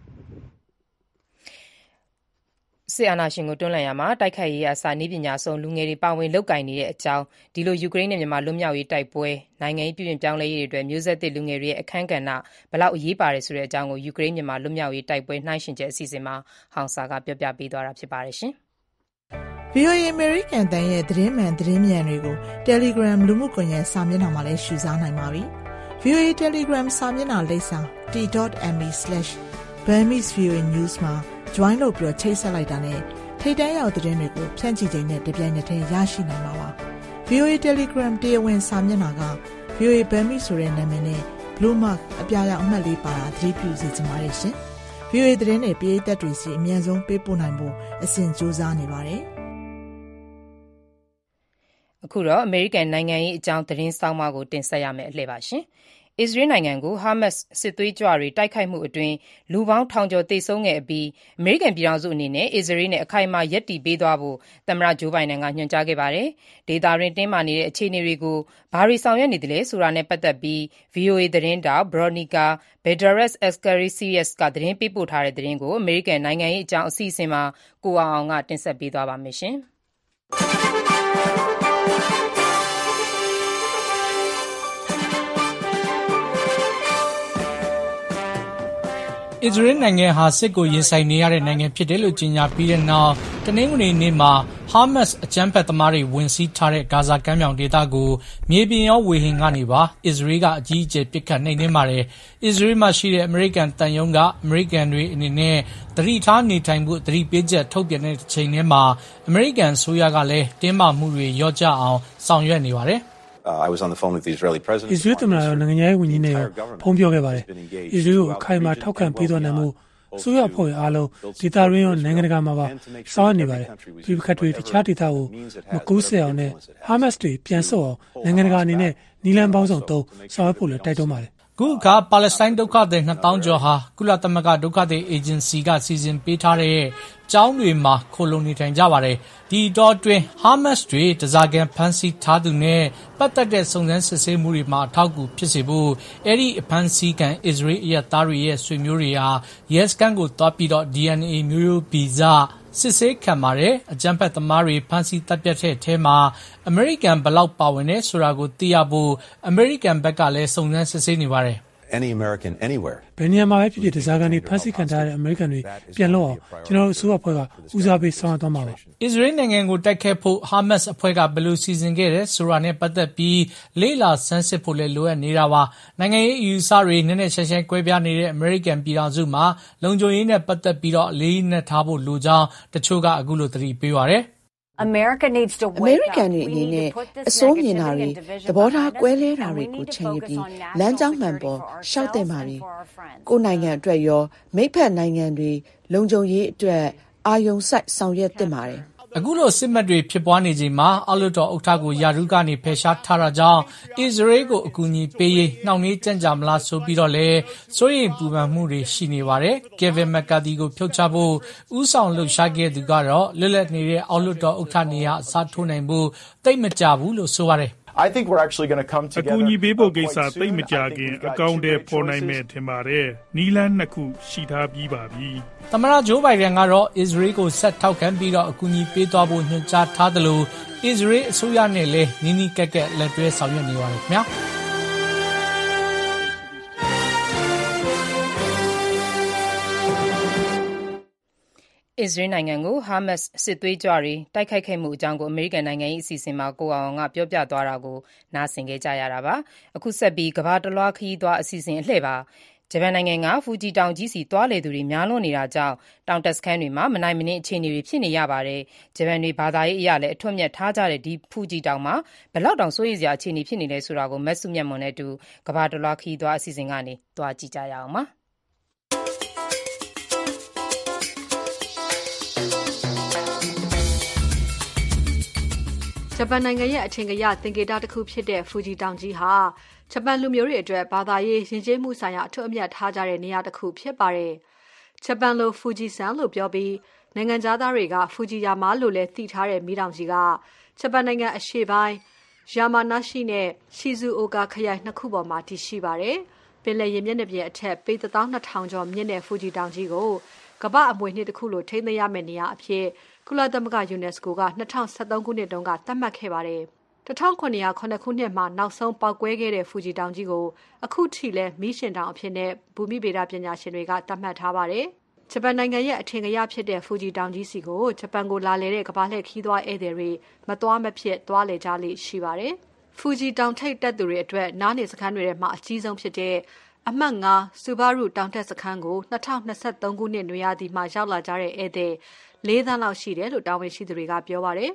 စစ်အာဏာရှင်ကိုတွန်းလှန်ရမှာတိုက်ခိုက်ရေးအစနည်းပညာဆုံးလူငယ်တွေပါဝင်လုပ်ကိုင်နေတဲ့အကြောင်းဒီလိုယူကရိန်းနဲ့မြန်မာလွတ်မြောက်ရေးတိုက်ပွဲနိုင်ငံရေးပြည်ပြင်ပြောင်းလဲရေးတွေအတွက်မျိုးဆက်သစ်လူငယ်တွေရဲ့အခန်းကဏ္ဍဘလောက်အရေးပါတယ်ဆိုတဲ့အကြောင်းကိုယူကရိန်းမြန်မာလွတ်မြောက်ရေးတိုက်ပွဲနှိုင်းယှဉ်ချက်အစီအစဉ်မှာဟောင်စာကပြောပြပေးသွားတာဖြစ်ပါတယ်ရှင် VOA American တန်ရဲ့သတင်းမှန်သတင်းမြန်တွေကို Telegram လူမှုကွန်ရက်စာမျက်နှာမှာလည်းရှုစားနိုင်ပါပြီ။ VOA Telegram စာမျက်နှာလိပ်စာ t.me/Burmese VOA News မှာ join လုပ်ပြီးချိတ်ဆက်လိုက်တာနဲ့ထိပ်တန်းရောက်သတင်းတွေကိုဖြန့်ချိချိန်နဲ့တပြိုင်နက်တည်းရရှိနိုင်ပါပါ။ VOA Telegram တရားဝင်စာမျက်နှာက VOA Burmese ဆိုတဲ့နာမည်နဲ့ Blue Mark အပြာရောင်အမှတ်လေးပါတာသတိပြုစေချင်ပါတယ်ရှင်။ VOA သတင်းနဲ့ပြည်သက်တွေစီအမြန်ဆုံးပေးပို့နိုင်ဖို့အစဉ်ကြိုးစားနေပါတယ်။အခုတော့အမေရိကန်နိုင်ငံရေးအကြောင်းသတင်းဆောင်းပါးကိုတင်ဆက်ရမယ့်အလှည့်ပါရှင်။အစ္စရေးနိုင်ငံကိုဟာမတ်စ်စစ်သွေးကြွတွေတိုက်ခိုက်မှုအတွင်းလူပေါင်းထောင်ကျော်သေဆုံးခဲ့အပြီးအမေရိကန်ပြည်ထောင်စုအနေနဲ့အစ္စရေးနဲ့အခိုင်အမာရပ်တည်ပေးသွားဖို့သမ္မတဂျိုးဘိုင်ဒန်ကညွှန်ကြားခဲ့ပါတယ်။ဒေသတွင်းတင်းမာနေတဲ့အခြေအနေတွေကိုဘာတွေဆောင်ရွက်နေသလဲဆိုတာနဲ့ပတ်သက်ပြီး VOA သတင်းတောက် Veronica Balderas Escaricias ကသတင်းပေးပို့ထားတဲ့သတင်းကိုအမေရိကန်နိုင်ငံရေးအကြောင်းအစီအစဉ်မှာကိုအောင်ကတင်ဆက်ပေးသွားပါမယ်ရှင်။အစ္စရေးနိုင်ငံဟာစစ်ကိုရင်ဆိုင်နေရတဲ့နိုင်ငံဖြစ်တယ်လို့ကြေညာပြီးတဲ့နောက်တနင်္ဂနွေနေ့မှာဟာမတ်စ်အကြမ်းဖက်သမားတွေဝင်စီးထားတဲ့ဂါဇာကမ်းမြောင်ဒေသကိုမြေပြင်ရောဝေဟင်ကနေပါအစ္စရေးကအကြီးအကျယ်ပစ်ခတ်နှိမ်နင်းပါတယ်။အစ္စရေးမှာရှိတဲ့အမေရိကန်တန်ယုံကအမေရိကန်တွေအနေနဲ့သတိထားနေထိုင်ဖို့သတိပေးချက်ထုတ်ပြန်တဲ့ချိန်ထဲမှာအမေရိကန်ဆိုရကလည်းတင်းမာမှုတွေလျော့ကျအောင်ဆောင်ရွက်နေပါတယ်။ I was on the phone with the Israeli president. အစ္စရေးသမ္မတရောနိုင်ငံရေးဝန်ကြီးနဲ့ဖုန်းပြောခဲ့ပါတယ်။အစ္စရေးကိုအခိုင်အမာထောက်ခံပေးသွားနိုင်မှုအစိုးရအဖွဲ့အားလုံးဒေသရင်းရောနိုင်ငံတကာမှာပါဆောင်ရွက်နေပါတယ်။ဒီပခတ်တွေတခြားဒေသကိုမကူးစက်အောင်နဲ့ဟာမတ်စ်တွေပြန်ဆုတ်အောင်နိုင်ငံတကာအနေနဲ့နီလန်ပေါင်းစုံသုံးဆောင်ရွက်ဖို့လည်းတိုက်တွန်းပါတယ်။ခုအခါပါလက်စတိုင်းဒုက္ခသည်2000ကျော်ဟာကုလသမဂ္ဂဒုက္ခသည်အေဂျင်စီကစီစဉ်ပေးထားတဲ့ကျောင်းတွေမှာခိုလုံနေထိုင်ကြပါတယ်။ဒီတော့တွင်ဟာမတ်စ်တွေတစားကန်ဖမ်းဆီးထားသူနဲ့ပတ်သက်တဲ့စုံစမ်းစစ်ဆေးမှုတွေမှာအထောက်အကူဖြစ်စေဖို့အဲ့ဒီအဖမ်းဆီးခံအစ္စရေးအရပ်သားတွေရဲ့ဆွေမျိုးတွေဟာရဲစခန်းကိုသွားပြီးတော့ DNA မျိုးရိုးဗီဇစစ်ဆေးခံပါတယ်အကြမ်းဖက်သမားတွေဖမ်းဆီးတပ်ပြတ်တဲ့အထဲမှာအမေရိကန်ဘယ်လောက်ပါဝင်လဲဆိုတာကိုသိရဖို့အမေရိကန်ဘက်ကလည်းစုံစမ်းစစ်ဆေးနေပါတယ် Any American anywhere ဘယ်နေရာမှာပဲဖြစ်ဖြစ်တစားကန်တွေဖမ်းဆီးခံထားတဲ့အမေရိကန်တွေပြန်လို့အောင်ကျွန်တော်တို့အစိုးရအဖွဲ့ကဦးစားပေးဆောင်ရွက်သွားမှာပါအစ္စရေးနိုင်ငံကိုတိုက်ခိုက်ဖို့ဟာမတ်စ်အဖွဲ့ကဘယ်လိုစီစဉ်ခဲ့တယ်ဆိုတာနဲ့ပတ်သက်ပြီးလေ့လာဆန်းစစ်ဖို့လည်းလိုအပ်နေတာပါနိုင်ငံရေးအယူအဆတွေနည်းနည်းရှင်းရှင်းကွဲပြားနေတဲ့အမေရိကန်ပြည်ထောင်စုမှာလုံခြုံရေးနဲ့ပတ်သက်ပြီးတော့အလေးနက်ထားဖို့လိုကြောင်းတချို့ကအခုလိုသတိပေးပါတယ်အမေရိကန်တွေအနေနဲ့အစိုးမြင်တာတွေသဘောထားကွဲလဲတာတွေကိုချိန်ရပြီးလမ်းကြောင်းမှန်ပေါ်ရှောက်တင်ပါပြီကိုယ်နိုင်ငံအတွက်ရောမိဖက်နိုင်ငံတွေလုံခြုံရေးအတွက်အာရုံစိုက်ဆောင်ရွက်သင့်ပါတယ်အခုလိုစစ်မှတ်တွေဖြစ်ပွားနေချိန်မှာအောက်လွှတ်တော်ဥက္ကဋ္ဌကိုယာရုကနေဖယ်ရှားထားတာကြောင့်အစ္စရေးကိုအကူအညီပေးရေးနှောင့်နှေးကြန့်ကြာမလားဆိုပြီးတော့လေစိုးရိမ်ပူပန်မှုတွေရှိနေပါတယ်။ Kevin McCarthy ကိုဖြုတ်ချဖို့ဥဆောင်လှုပ်ရှားခဲ့သူကတော့လွတ်လပ်နေတဲ့အောက်လွှတ်တော်ဥက္ကဋ္ဌနေရာအစားထိုးနိုင်ဖို့တိတ်မကြဘူးလို့ဆိုပါတယ် I think we're actually going to come together အကူအညီပေးဖို့ကိစ္စသိမကြခင်အကောင့်တွေပေါ်နိုင်မယ်ထင်ပါတယ်နီလန်းနှစ်ခုရှိထားပြီးပါပြီသမ္မတဂျိုးဘိုင်ဒန်ကတော့အစ္စရေးကိုဆက်ထောက်ခံပြီးတော့အကူအညီပေးသွားဖို့ညွှန်ကြားထားသလိုအစ္စရေးအစိုးရနဲ့လည်းနီးနီးကပ်ကပ်လက်တွဲဆောင်ရွက်နေပါတယ်ခင်ဗျာအစ္စရေးနိုင်ငံကိုဟာမတ်စ်စစ်သွေးကြွတွေတိုက်ခိုက်ခဲ့မှုအကြောင်းကိုအမေရိကန်နိုင်ငံရေးအစီအစဉ်မှာကိုအောင်ကပြောပြသွားတာကိုနားဆင်ခဲ့ကြရတာပါအခုဆက်ပြီးကမ္ဘာတလွှားခရီးသွားအစီအစဉ်အလှည့်ပါဂျပန်နိုင်ငံကဖူဂျီတောင်ကြီးစီသွားလေသူတွေများလွန်နေတာကြောင့်တောင်တက်စခန်းတွေမှာမနိုင်မနင်းအခြေအနေတွေဖြစ်နေရပါတယ်ဂျပန်တွေဘာသာရေးအရလည်းအထွတ်မြတ်ထားကြတဲ့ဒီဖူဂျီတောင်မှာဘယ်လောက်တောင်စိုးရိမ်စရာအခြေအနေဖြစ်နေလဲဆိုတာကိုမက်ဆုမြတ်မွန်နဲ့တူကမ္ဘာတလွှားခရီးသွားအစီအစဉ်ကနေသွားကြည့်ကြရအောင်ပါဂျပန်နိုင်ငံရဲ့အထင်ကရသင်္ကေတတစ်ခုဖြစ်တဲ့ဖူဂျီတောင်ကြီးဟာဂျပန်လူမျိုးတွေအတွက်ဘာသာရေးယဉ်ကျေးမှုဆိုင်ရာအထွတ်အမြတ်ထားကြတဲ့နေရာတစ်ခုဖြစ်ပါတယ်။ဂျပန်လိုဖူဂျီဆန်လို့ပြောပြီးနိုင်ငံသားတွေကဖူဂျီယာမာလို့လည်းသိထားတဲ့မီးတောင်ကြီးကဂျပန်နိုင်ငံအရှေ့ပိုင်းယာမာနာရှိနဲ့ရှီဇူအိုကာခရိုင်နှစ်ခုပေါ်မှာတည်ရှိပါတယ်။ပင်လယ်ရေမျက်နှာပြင်အထက်ပေ12000ကျော်မြင့်တဲ့ဖူဂျီတောင်ကြီးကိုကမ္ဘာအမွေအနှစ်တစ်ခုလိုထိန်းသိမ်းရမယ့်နေရာအဖြစ်ကုလသမဂ္ဂ UNESCO က2013ခုနှစ်တုန်းကသတ်မှတ်ခဲ့ပါတယ်။1909ခုနှစ်မှာနောက်ဆုံးပေါက်ကွဲခဲ့တဲ့ဖူဂျီတောင်ကြီးကိုအခုထိလည်းမီးရှင်တောင်အဖြစ်နဲ့ဘူမိဗေဒပညာရှင်တွေကသတ်မှတ်ထားပါတယ်။ဂျပန်နိုင်ငံရဲ့အထင်ကရဖြစ်တဲ့ဖူဂျီတောင်ကြီးစီကိုဂျပန်ကိုလာလည်တဲ့ကမ္ဘာလှည့်ခီးသွားဧည့်သည်တွေမသွားမဖြစ်သွားလည်ကြလေရှိပါတယ်။ဖူဂျီတောင်ထိပ်တက်သူတွေအတွက်နားနေစခန်းတွေထဲမှာအကြီးဆုံးဖြစ်တဲ့အမှတ်9စူဘာရုတောင်တက်စခန်းကို2023ခုနှစ်နွေရာသီမှာရောက်လာကြတဲ့ဧည့်သည်4 သန်းလောက်ရှိတယ်လို့တာဝန်ရှိသူတွေကပြောပါတယ်။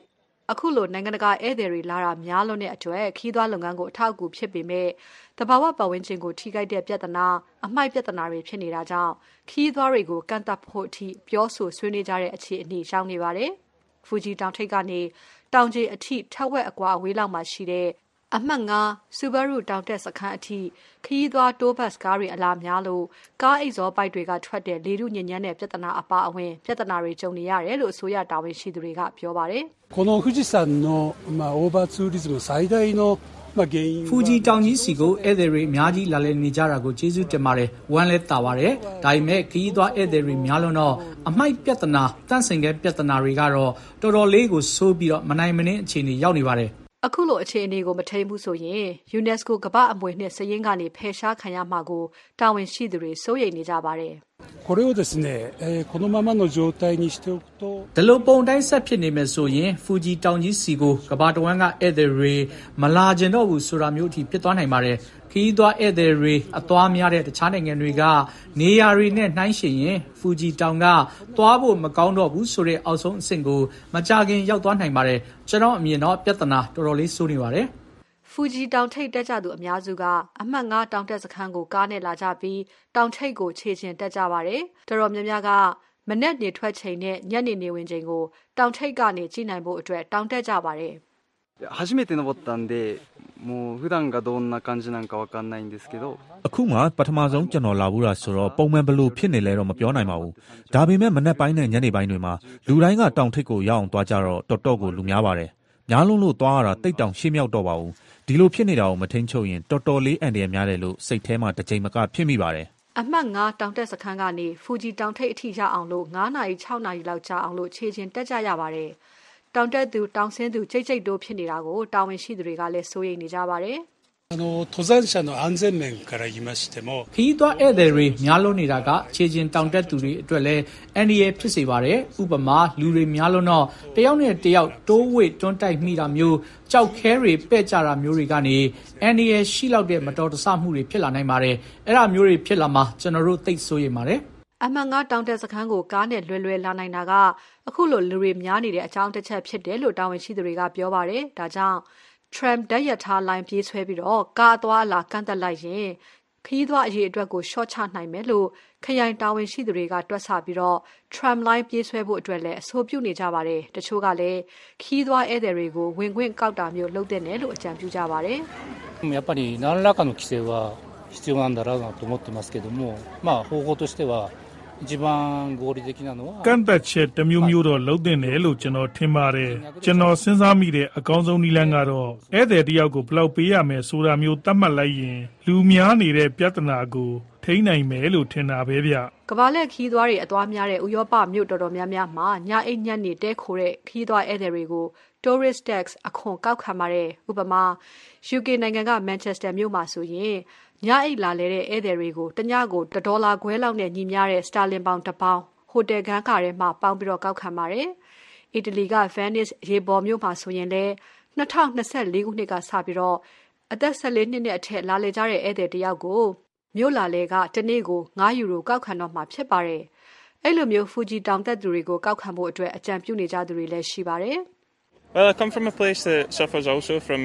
အခုလိုနိုင်ငံတကာဧည့်သည်တွေလာတာများလွန်းတဲ့အတွက်ခီးသွွားလုပ်ငန်းကိုအထောက်အကူဖြစ်ပေမဲ့တဘာဝပတ်ဝန်းကျင်ကိုထိခိုက်တဲ့ပြဿနာအမိုက်ပြဿနာတွေဖြစ်နေတာကြောင့်ခီးသွွားတွေကိုကန့်သတ်ဖို့အထိပြောဆိုဆွေးနွေးကြတဲ့အခြေအနေရောက်နေပါတယ်။ဖူဂျီတောင်ထိပ်ကနေတောင်ကြီးအထိထက်ဝက်အကွာအဝေးလောက်မှာရှိတဲ့အမှတ်9စူဘာရူတောင်တက်စခန်းအထိခီးသွွားတိုးဘတ်ကားတွေအလားများလို့ကားအိတ်ဇောပိုက်တွေကထွက်တဲ့လေထုညစ်ညမ်းတဲ့ပြဿနာအပါအဝင်ပြဿနာတွေကြုံနေရတယ်လို့အစိုးရတာဝန်ရှိသူတွေကပြောပါတယ်この富士山のオーバーツーリズム最大のဖူဂျီတောင်ကြီးစီကိုဧည့်သည်တွေအများကြီးလာလည်နေကြတာကိုကျေးဇူးတင်ပါတယ်ဝမ်းလဲတာပါတယ်ဒါပေမဲ့ခီးသွွားဧည့်သည်တွေများလို့တော့အမိုက်ပြဿနာတန့်စင်ခဲ့ပြဿနာတွေကတော့တော်တော်လေးကိုဆိုးပြီးတော့မနိုင်မနှင်းအခြေအနေရောက်နေပါတယ်အခုလိုအခြေအနေကိုမထိန်ဘူးဆိုရင် UNESCO ကမ္ဘာအမွေနှစ်စာရင်းကနေဖယ်ရှားခံရမှာကိုတာဝန်ရှိသူတွေစိုးရိမ်နေကြပါတယ်これをですねこのままの状態にしておくとဒီလိုပုံတိုင်းဆက်ဖြစ်နေမယ်ဆိုရင်ဖူဂျီတောင်ကြီးစီကိုကမ္ဘာတဝန်းကဧည့်သည်တွေမလာကျင်တော့ဘူးဆိုတာမျိုးအထိဖြစ်သွားနိုင်ပါတယ်ခီးသွွားဧည့်သည်တွေအသွားများတဲ့တခြားနိုင်ငံတွေကနေရာတွေနဲ့နှိုင်းယှဉ်ရင်ဖူဂျီတောင်ကသွားဖို့မကောင်းတော့ဘူးဆိုတဲ့အောက်ဆုံးအဆင့်ကိုမကြခင်ရောက်သွားနိုင်ပါတယ်ကျွန်တော်အမြင်တော့ပြဿနာတော်တော်လေးစိုးနေပါတယ်ဖူဂျီတောင်ထိပ်တက်ကြသူအများစုကအမှတ်9တောင်တက်စခန်းကိုကားနဲ့လာကြပြီးတောင်ထိပ်ကိုခြေချင်တက်ကြပါတယ်တော်တော်များများကမနေ့နေထွက်ချိန်နဲ့ညနေနေဝင်ချိန်ကိုတောင်ထိပ်ကနေကြည့်နိုင်ဖို့အတွက်တောင်တက်ကြပါတယ်初めて登ったんでもう普段がどんな感じなんかわかんないんですけどအခုမှပထမဆုံးကျွန်တော်လာဘူးတာဆိုတော့ပုံမှန်ဘလို့ဖြစ်နေလဲတော့မပြောနိုင်ပါဘူးဒါပေမဲ့မနက်ပိုင်းနဲ့ညနေပိုင်းတွေမှာလူတိုင်းကတောင်ထိပ်ကိုရောက်အောင်သွားကြတော့တော်တော်ကိုလူများပါတယ်များလုံးလို့သွားရတာတိတ်တောင်ရှေ့မြောက်တော့ပါဘူးဒီလိုဖြစ်နေတာကိုမထိန်ချုပ်ရင်တော်တော်လေးအန်တရာယ်များတယ်လို့စိတ်ထဲမှာတစ်ချိန်မကဖြစ်မိပါတယ်အမှတ်9တောင်တက်စခန်းကနေဖူဂျီတောင်ထိပ်အထိရောက်အောင်လို့9နာရီ6နာရီလောက်ကြာအောင်လို့ခြေချင်းတက်ကြရပါတယ်တောင်တက်သူတောင်ဆင်းသူကြိတ်ကြိတ်တိုးဖြစ်နေတာကိုတာဝန်ရှိသူတွေကလည်းစိုးရိမ်နေကြပါတယ်登山者の安全面から言いましてもခီးသွွားဧည့်သည်တွေများလို့နေတာကခြေချင်းတောင်တက်သူတွေအတွက်လည်းအန္တရာယ်ဖြစ်စေပါတယ်ဥပမာလူတွေများလို့တော့တယောက်နဲ့တယောက်တိုးဝှေ့တွန်းတိုက်မိတာမျိုးကြောက်ခဲတွေပဲ့ကြတာမျိုးတွေကနေအန္တရာယ်ရှိလောက်တဲ့မတော်တဆမှုတွေဖြစ်လာနိုင်ပါတယ်အဲ့ဒါမျိုးတွေဖြစ်လာမှာကျွန်တော်တို့သိစိုးရိမ်ပါတယ်အမှန်9တောင်တက်စခန်းကိုကားနဲ့လွယ်လာနိုင်တာကအခုလိုလူတွေများနေတဲ့အကြောင်းတစ်ချက်ဖြစ်တယ်လို့တာဝန်ရှိသူတွေကပြောပါတယ်ဒါကြောင့်tram ဓာတ်ရထားလိုင်းပြေးဆွဲပြီးတော့ကားသွားလာကန့်သက်လိုက်ရင်ခရီးသွားအရေးအတွက်ကိုရှော့ချနိုင်မယ်လို့ခရိုင်တာဝန်ရှိသူတွေကတွက်ဆပြီးတော့ tram line ပြေးဆွဲဖို့အတွက်လည်းအဆိုပြုနေကြပါတယ်တချို့ကလည်းခရီးသွားဧည့်သည်တွေကိုဝင်ခွင့်ကောက်တာမျိုးလုပ်တဲ့နယ်လို့အကြံပြုကြပါတယ်やっぱり何らかの規制は必要なんだろうなと思ってますけども方法としては一番合理的なのはကန့်သက်ချက်တစ်မျိုးမျိုးတော့လုပ်တင်တယ်လို့ကျွန်တော်ထင်ပါတယ်ကျွန်တော်စဉ်းစားမိတဲ့အကောင်းဆုံးနည်းလမ်းကတော့ဧည့်သည်တယောက်ကိုဘယ်လောက်ပေးရမယ်ဆိုတာမျိုးသတ်မှတ်လိုက်ရင်လူများနေတဲ့ပြဿနာကိုထိန်းနိုင်မယ်လို့ထင်တာပဲဗျကမ္ဘာလက်ခီးသွားတွေအသွားများတဲ့ဥရောပမြို့တော်တော်များများမှာညအိတ်ညက်နေတဲခိုတဲ့ခီးသွားဧည့်သည်တွေကို tourist tax အခွန်ကောက်ခံပါတယ်ဥပမာ UK နိုင်ငံက Manchester မြို့မှာဆိုရင်ညအိတ်လာလဲတဲ့ဧည့်သည်တွေကိုတညကို$1ခွဲလောက်နဲ့ညီမျှတဲ့စတာလင်ပေါင်တစ်ပေါင်ဟိုတယ်ခန်းကာထဲမှာပေါင်းပြီးတော့ကောက်ခံပါတယ်အီတလီက Venice ရေပေါ်မြို့မှာဆိုရင်လည်း2024ခုနှစ်ကစပြီးတော့အသက်14နှစ်နဲ့အထက်လာလေကြတဲ့ဧည့်သည်တယောက်ကိုမြို့လာလေကတနေ့ကို9ယူရိုကောက်ခံတော့မှာဖြစ်ပါတယ်အဲ့လိုမျိုးဖူဂျီတောင်တက်သူတွေကိုကောက်ခံဖို့အတွက်အကြံပြုနေကြသူတွေလည်းရှိပါတယ် Well, I come from a place that suffers also from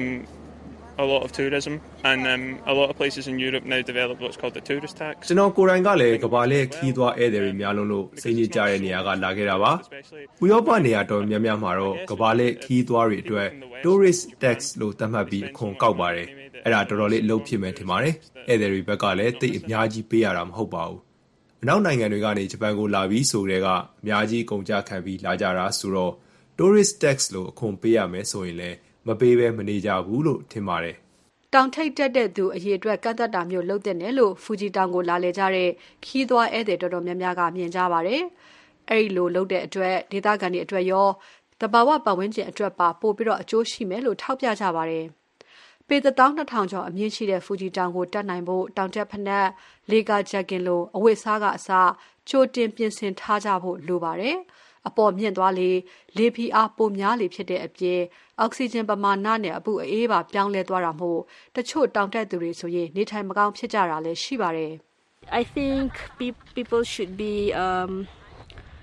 a lot of tourism and a lot of places in Europe now develop what's called the tourist tax. ကျွန်တော်ကိုယ်တိုင်ကလည်းကမ္ဘာလေခီးသွားဧည့်သည်တွေများလို့စိတ်ညစ်ကြတဲ့နေရာကလာခဲ့တာပါ။ဥရောပနေရာတော်များများမှာတော့ကမ္ဘာလေခီးသွားတွေအတွက် tourist tax လို့သတ်မှတ်ပြီးအခွန်ကောက်ပါတယ်။အဲ့ဒါတော်တော်လေးအလုပ်ဖြစ်မယ်ထင်ပါတယ်။ဧည့်သည်တွေဘက်ကလည်းတိတ်အများကြီးပေးရတာမဟုတ်ပါဘူး။အနောက်နိုင်ငံတွေကနေဂျပန်ကိုလာပြီးဆိုတဲ့ကအများကြီးကုန်ကြခံပြီးလာကြတာဆိုတော့ tourist tax လို့အခွန်ပေးရမယ်ဆိုရင်လည်းမပေးဘဲမနေကြဘူးလို့ထင်ပါတယ်တောင်ထိပ်တက်တဲ့သူအရေးအတွက်ကန့်သက်တာမျိုးလုပ်တဲ့နယ်လို့ဖူဂျီတောင်ကိုလာလေကြတဲ့ခီးသွားဧည့်သည်တော်တော်များများကမြင်ကြပါတယ်။အဲဒီလိုလုပ်တဲ့အတွက်ဒေသခံတွေအတွက်ရောတဘာဝပတ်ဝန်းကျင်အတွက်ပါပို့ပြီးတော့အကျိုးရှိမယ်လို့ထောက်ပြကြပါတယ်။ပေ12,000ကျော်အမြင့်ရှိတဲ့ဖူဂျီတောင်ကိုတက်နိုင်ဖို့တောင်တက်ဖက်နှက်လေကာဂျက်ကင်လိုအဝတ်စားကအစကြိုတင်ပြင်ဆင်ထားကြဖို့လိုပါတယ်။အပေါ်မြင့်သွားလေဖိအားပိုများလေဖြစ်တဲ့အပြင်အောက်ဆီဂျင်ပမာဏနဲ့အပူအေးပါပြောင်းလဲသွားတာမို့တချို့တောင်တက်သူတွေဆိုရင်နေထိုင်မကောင်းဖြစ်ကြတာလည်းရှိပါတယ် I think people should be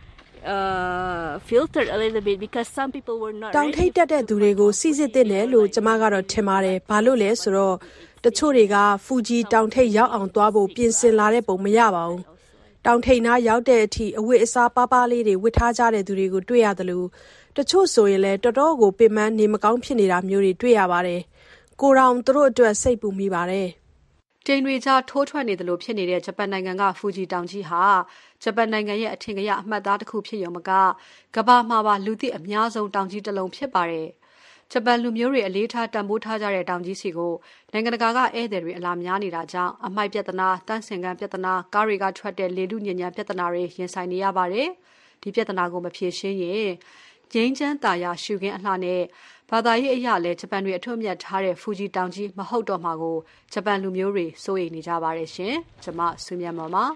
filtered a little bit because some people were not တောင်ထိပ်တက်တဲ့သူတွေကိုစီစစ်တဲ့နယ်လို့ကျမကတော့ထင်ပါတယ်ဘာလို့လဲဆိုတော့တချို့တွေကဖူဂျီတောင်ထိပ်ရောက်အောင်သွားဖို့ပြင်ဆင်လာတဲ့ပုံမရပါဘူးတောင်ထိပ်နားရောက်တဲ့အထိအဝတ်အစားပါးပါးလေးတွေဝတ်ထားကြတဲ့သူတွေကိုတွေ့ရတယ်လို့တချို့ဆိုရင်လည်းတော်တော်ကိုပင်ပန်းနေမကောင်းဖြစ်နေတာမျိုးတွေတွေ့ရပါတယ်ကိုရောင်သူတို့အတွက်စိတ်ပူမိပါတယ်တိမ်တွေကြားထိုးထွက်နေတယ်လို့ဖြစ်နေတဲ့ဂျပန်နိုင်ငံကဖူဂျီတောင်ကြီးဟာဂျပန်နိုင်ငံရဲ့အထင်ကရအမှတ်အသားတစ်ခုဖြစ်ရုံမကကမ္ဘာမှာပါလူသိအများဆုံးတောင်ကြီးတစ်လုံးဖြစ်ပါတယ်ဂျပန်လူမျိုးတွေအလေးထားတန်ဖိုးထားကြတဲ့တောင်ကြီးစီကိုနိုင်ငံတကာကဧည့်သည်တွေအလားများနေတာကြောင့်အမိုက်ပြဿနာတန့်စင်ကန်ပြဿနာကားတွေကထွက်တဲ့လေထုညဉ့်ညံပြဿနာတွေရင်ဆိုင်နေရပါတယ်ဒီပြဿနာကိုမဖြေရှင်းရင်ငြိမ်းချမ်းသာယာရှုခင်းအလှနဲ့ဘာသာရေးအရာလဲဂျပန်တွေအထွတ်အမြတ်ထားတဲ့ဖူဂျီတောင်ကြီးမဟုတ်တော့မှာကိုဂျပန်လူမျိုးတွေစိုးရိမ်နေကြပါတယ်ရှင်ကျွန်မဆွေးမြတ်မော်ပါ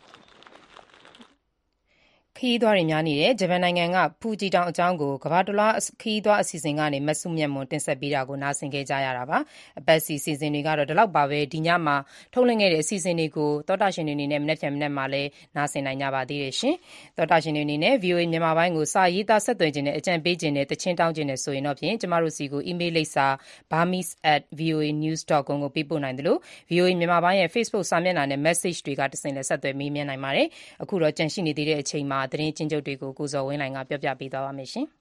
ခီးသွားတွေများနေတဲ့ဂျပန်နိုင်ငံကဖူဂျီတောင်အကြောင်းကိုကမ္ဘာတလွှားခီးသွားအစီအစဉ်ကနေမဆုမြတ်မွန်တင်ဆက်ပေးတာကိုနားဆင်ခဲ့ကြရတာပါအပတ်စီအစီအစဉ်တွေကတော့ဒီလောက်ပါပဲဒီညမှာထုတ်လွှင့်ခဲ့တဲ့အစီအစဉ်တွေကိုသောတာရှင်တွေအနေနဲ့မနေ့ဖြန်မနေ့မှာလည်းနားဆင်နိုင်ကြပါသေးတယ်ရှင်သောတာရှင်တွေအနေနဲ့ VOA မြန်မာပိုင်းကိုစာရေးသားဆက်သွယ်ခြင်းနဲ့အကြံပေးခြင်းနဲ့တခြင်းတောင်းခြင်းနဲ့ဆိုရင်တော့ဖြင့်ကျမတို့စီကို email လိပ်စာ burmese@voanews.com ကိုပေးပို့နိုင်တယ်လို့ VOA မြန်မာပိုင်းရဲ့ Facebook စာမျက်နှာနဲ့ message တွေကတဆင့်လည်းဆက်သွယ်မေးမြန်းနိုင်ပါတယ်အခုတော့ကြန့်ရှိနေသေးတဲ့အချိန်မှာသတင်းချင်းချုပ်တွေကိုကိုဇော်ဝင်းနိုင်ကပြောပြပေးသွားပါမယ်ရှင်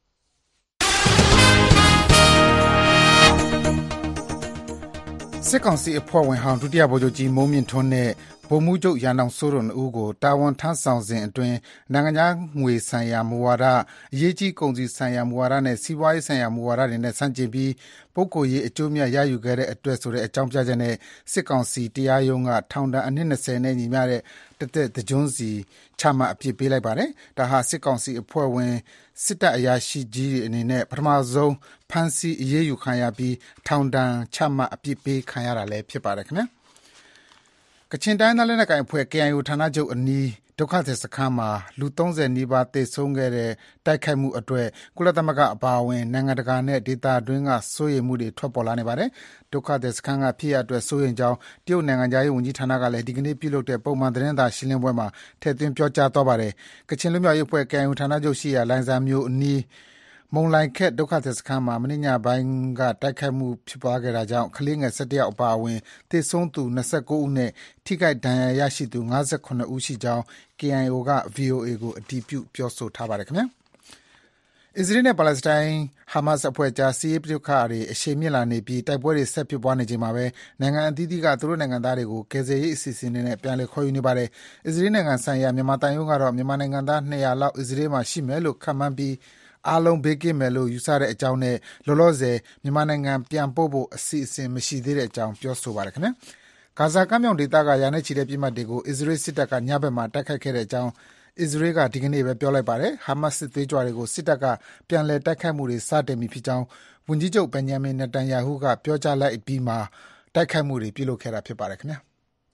စစ်ကောင်စီအဖွဲ့ဝင်ဟောင်းဒုတိယဗိုလ်ချုပ်ကြီးမိုးမြင့်ထွန်းနဲ့ဗိုလ်မှူးချုပ်ရန်အောင်စိုးတို့နှစ်ဦးကိုတာဝန်ထမ်းဆောင်စဉ်အတွင်းနိုင်ငံခြားငွေဆိုင်ရာမူဝါဒအရေးကြီးကုန်စည်ဆိုင်ရာမူဝါဒနဲ့စီးပွားရေးဆိုင်ရာမူဝါဒတွေနဲ့ဆန့်ကျင်ပြီးပုဂ္ဂိုလ်ရေးအကျိုးမြတ်ရယူခဲ့တဲ့အတွက်ဆိုတဲ့အကြောင်းပြချက်နဲ့စစ်ကောင်စီတရားရုံးကထောင်ဒဏ်အနှစ်20နဲ့ညီမျှတဲ့တသက်တကျွန်းစီချမှတ်အပြစ်ပေးလိုက်ပါတယ်။ဒါဟာစစ်ကောင်စီအဖွဲ့ဝင်စစ်တပ်အရာရှိကြီးတွေအနေနဲ့ပထမဆုံးဖမ်းဆီးအရေးယူခံရပြီးထောင်ဒဏ်ချမှတ်အပြစ်ပေးခံရတာလည်းဖြစ်ပါတယ်ခင်ဗျာ။ကချင်တိုင်းသားလက်နက်ကိုင်အဖွဲ့ KIO ဌာနချုပ်အနီးဒုက္ခသည်စခန်းမှာလူ30နီးပါးသေဆုံးခဲ့တဲ့တိုက်ခိုက်မှုအတွက်ကုလသမဂ္ဂအပါအဝင်နိုင်ငံတကာနဲ့ဒေသတွင်းကစိုးရိမ်မှုတွေထွက်ပေါ်လာနေပါတယ်။ဒုက္ခသည်စခန်းကဖြစ်ရအတွက်စိုးရိမ်ကြောင်းတရုတ်နိုင်ငံသားရေးဝန်ကြီးဌာနကလည်းဒီကနေ့ပြုလုပ်တဲ့ပုံမှန်သတင်းစာရှင်းလင်းပွဲမှာထည့်သွင်းပြောကြားသွားပါတယ်။ကချင်လူမျိုးရေးအဖွဲ့ KIO ဌာနချုပ်ရှိရာလိုင်ဇာမြို့အနီးမုံလိုက်ခက်ဒုက္ခသည်စခန်းမှာမနေ့ညပိုင်းကတိုက်ခိုက်မှုဖြစ်ပွားခဲ့တာကြောင့်ကလေးငယ်17ယောက်အပါအဝင်သေဆုံးသူ29ဦးနဲ့ထိခိုက်ဒဏ်ရာရရှိသူ58ဦးရှိကြောင်း KIO က VOA ကိုအတည်ပြုပြောဆိုထားပါတယ်ခင်ဗျာ။အစ္စရေးနဲ့ပါလက်စတိုင်းဟာမတ်စ်အဖွဲ့ကြားစစ်ရေးပဋိပက္ခတွေအရှိန်မြင့်လာနေပြီးတိုက်ပွဲတွေဆက်ဖြစ်ပွားနေချိန်မှာပဲနိုင်ငံအသီးသီးကသူတို့နိုင်ငံသားတွေကိုကယ်ဆယ်ရေးအစီအစဉ်တွေနဲ့ပြန်လည်ခေါ်ယူနေပါတယ်။အစ္စရေးနိုင်ငံဆိုင်ရာမြန်မာတန်ယုံကတော့မြန်မာနိုင်ငံသား200လောက်အစ္စရေးမှာရှိမယ်လို့ခန့်မှန်းပြီးအားလုံးဘေးကင်းမယ်လို့ယူဆတဲ့အကြောင်းနဲ့လောလောဆယ်မြန်မာနိုင်ငံပြန်ပို့ဖို့အစီအစဉ်မရှိသေးတဲ့အကြောင်းပြောဆိုပါတယ်ခင်ဗျာ။ဂါဇာကမ်းမြောင်ဒေသကရာနဲ့ချီတဲ့ပြည်မတွေကိုအစ္စရေးစစ်တပ်ကညဘက်မှာတိုက်ခိုက်ခဲ့တဲ့အကြောင်းအစ္စရေးကဒီကနေ့ပဲပြောလိုက်ပါတယ်။ဟာမတ်စစ်သွေးကြွတွေကိုစစ်တပ်ကပြန်လည်တိုက်ခိုက်မှုတွေစတင်ပြီဖြစ်ကြောင်းဝန်ကြီးချုပ်ဘင်ဂျမင်နေတန်ယာဟုကပြောကြားလိုက်ပြီးမှတိုက်ခိုက်မှုတွေပြုလုပ်ခဲ့တာဖြစ်ပါတယ်ခင်ဗျာ။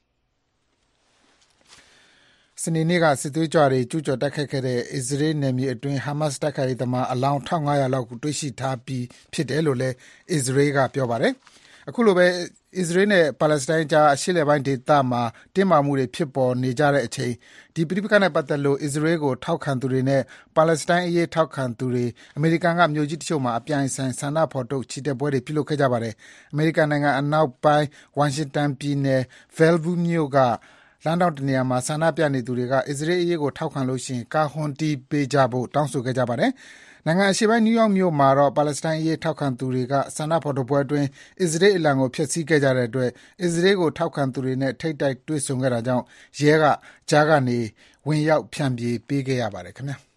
စနေနေ့ကစစ်သွေးကြွတွေကျူးကျော်တိုက်ခိုက်ခဲ့တဲ့အစ္စရေးနယ်မြေအတွင်းဟာမတ်စ်တိုက်ခိုက်ရေးသမားအလောင်း1500လောက်ကိုတွေ့ရှိထားပြီးဖြစ်တယ်လို့လည်းအစ္စရေးကပြောပါတယ်။အခုလိုပဲအစ္စရေးနဲ့ပါလက်စတိုင်းကြားအရှေ့အလယ်ပိုင်းဒေသမှာတင်းမာမှုတွေဖြစ်ပေါ်နေကြတဲ့အချိန်ဒီပဋိပက္ခနဲ့ပတ်သက်လို့အစ္စရေးကိုထောက်ခံသူတွေနဲ့ပါလက်စတိုင်းအရေးထောက်ခံသူတွေအမေရိကန်ကမြို့ကြီးတချို့မှာအပြိုင်ဆိုင်ဆန္ဒဖော်ထုတ်ချီတက်ပွဲတွေပြုလုပ်ခဲ့ကြပါတယ်။အမေရိကန်နိုင်ငံအနောက်ပိုင်းဝါရှင်တန်ပြည်နယ်ဗဲလ်ဘူးမြို့ကလမ်းတောင်တနေရာမှာဆန္ဒပြနေသူတွေကအစ္စရေးအရေးကိုထောက်ခံလို့ရှိရင်ကာဟွန်တီးပေးကြဖို့တောင်းဆိုခဲ့ကြပါတယ်။နိုင်ငံအရှေ့ပိုင်းနယူးယောက်မြို့မှာတော့ပါလက်စတိုင်းအရေးထောက်ခံသူတွေကဆန္ဒဖော်ထုတ်ပွဲအတွင်းအစ္စရေးအလံကိုဖျက်ဆီးခဲ့ကြတဲ့အတွက်အစ္စရေးကိုထောက်ခံသူတွေနဲ့ထိပ်တိုက်တွေ့ဆုံခဲ့တာကြောင့်ရဲကကြားကနေဝင်ရောက်ဖြန့်ပြေးပေးခဲ့ရပါတယ်ခင်ဗျာ။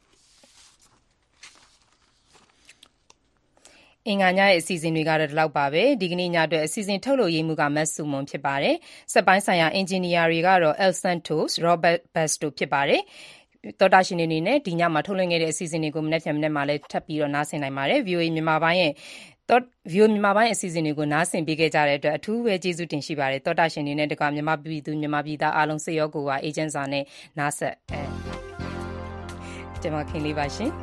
အင်္ဂါညရဲ့အစီအစဉ်တွေကတော့ဒီလောက်ပါပဲဒီကနေ့ညအတွက်အစီအစဉ်ထုတ်လုပ်ရေးမှုကမတ်စုမွန်ဖြစ်ပါတယ်စက်ပိုင်းဆိုင်ရာအင်ဂျင်နီယာတွေကတော့ El Santos Robert Basto ဖြစ်ပါတယ်တော်တာရှင်တွေအနေနဲ့ဒီညမှာထုတ်လွှင့်ခဲ့တဲ့အစီအစဉ်တွေကိုမနေ့ဖြန်မနေ့မှာလည်းထပ်ပြီးတော့နားဆင်နိုင်ပါတယ် VOA မြန်မာပိုင်းရဲ့VOA မြန်မာပိုင်းအစီအစဉ်တွေကိုနားဆင်ပေးခဲ့ကြတဲ့အတွက်အထူးပဲကျေးဇူးတင်ရှိပါတယ်တော်တာရှင်တွေနဲ့တကွာမြန်မာပြည်သူမြန်မာပြည်သားအားလုံးစိတ်ရောကိုယ်ပါအေဂျင့်စာနဲ့နားဆက်ကျွန်မခင်လေးပါရှင်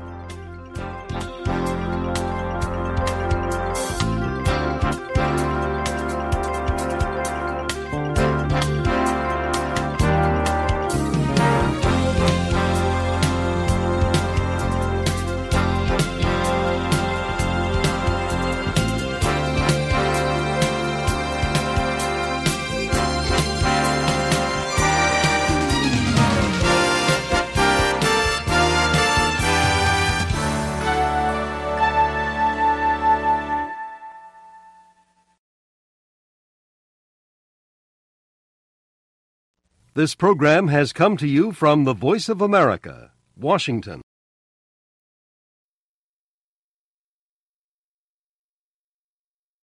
This program has come to you from the Voice of America, Washington.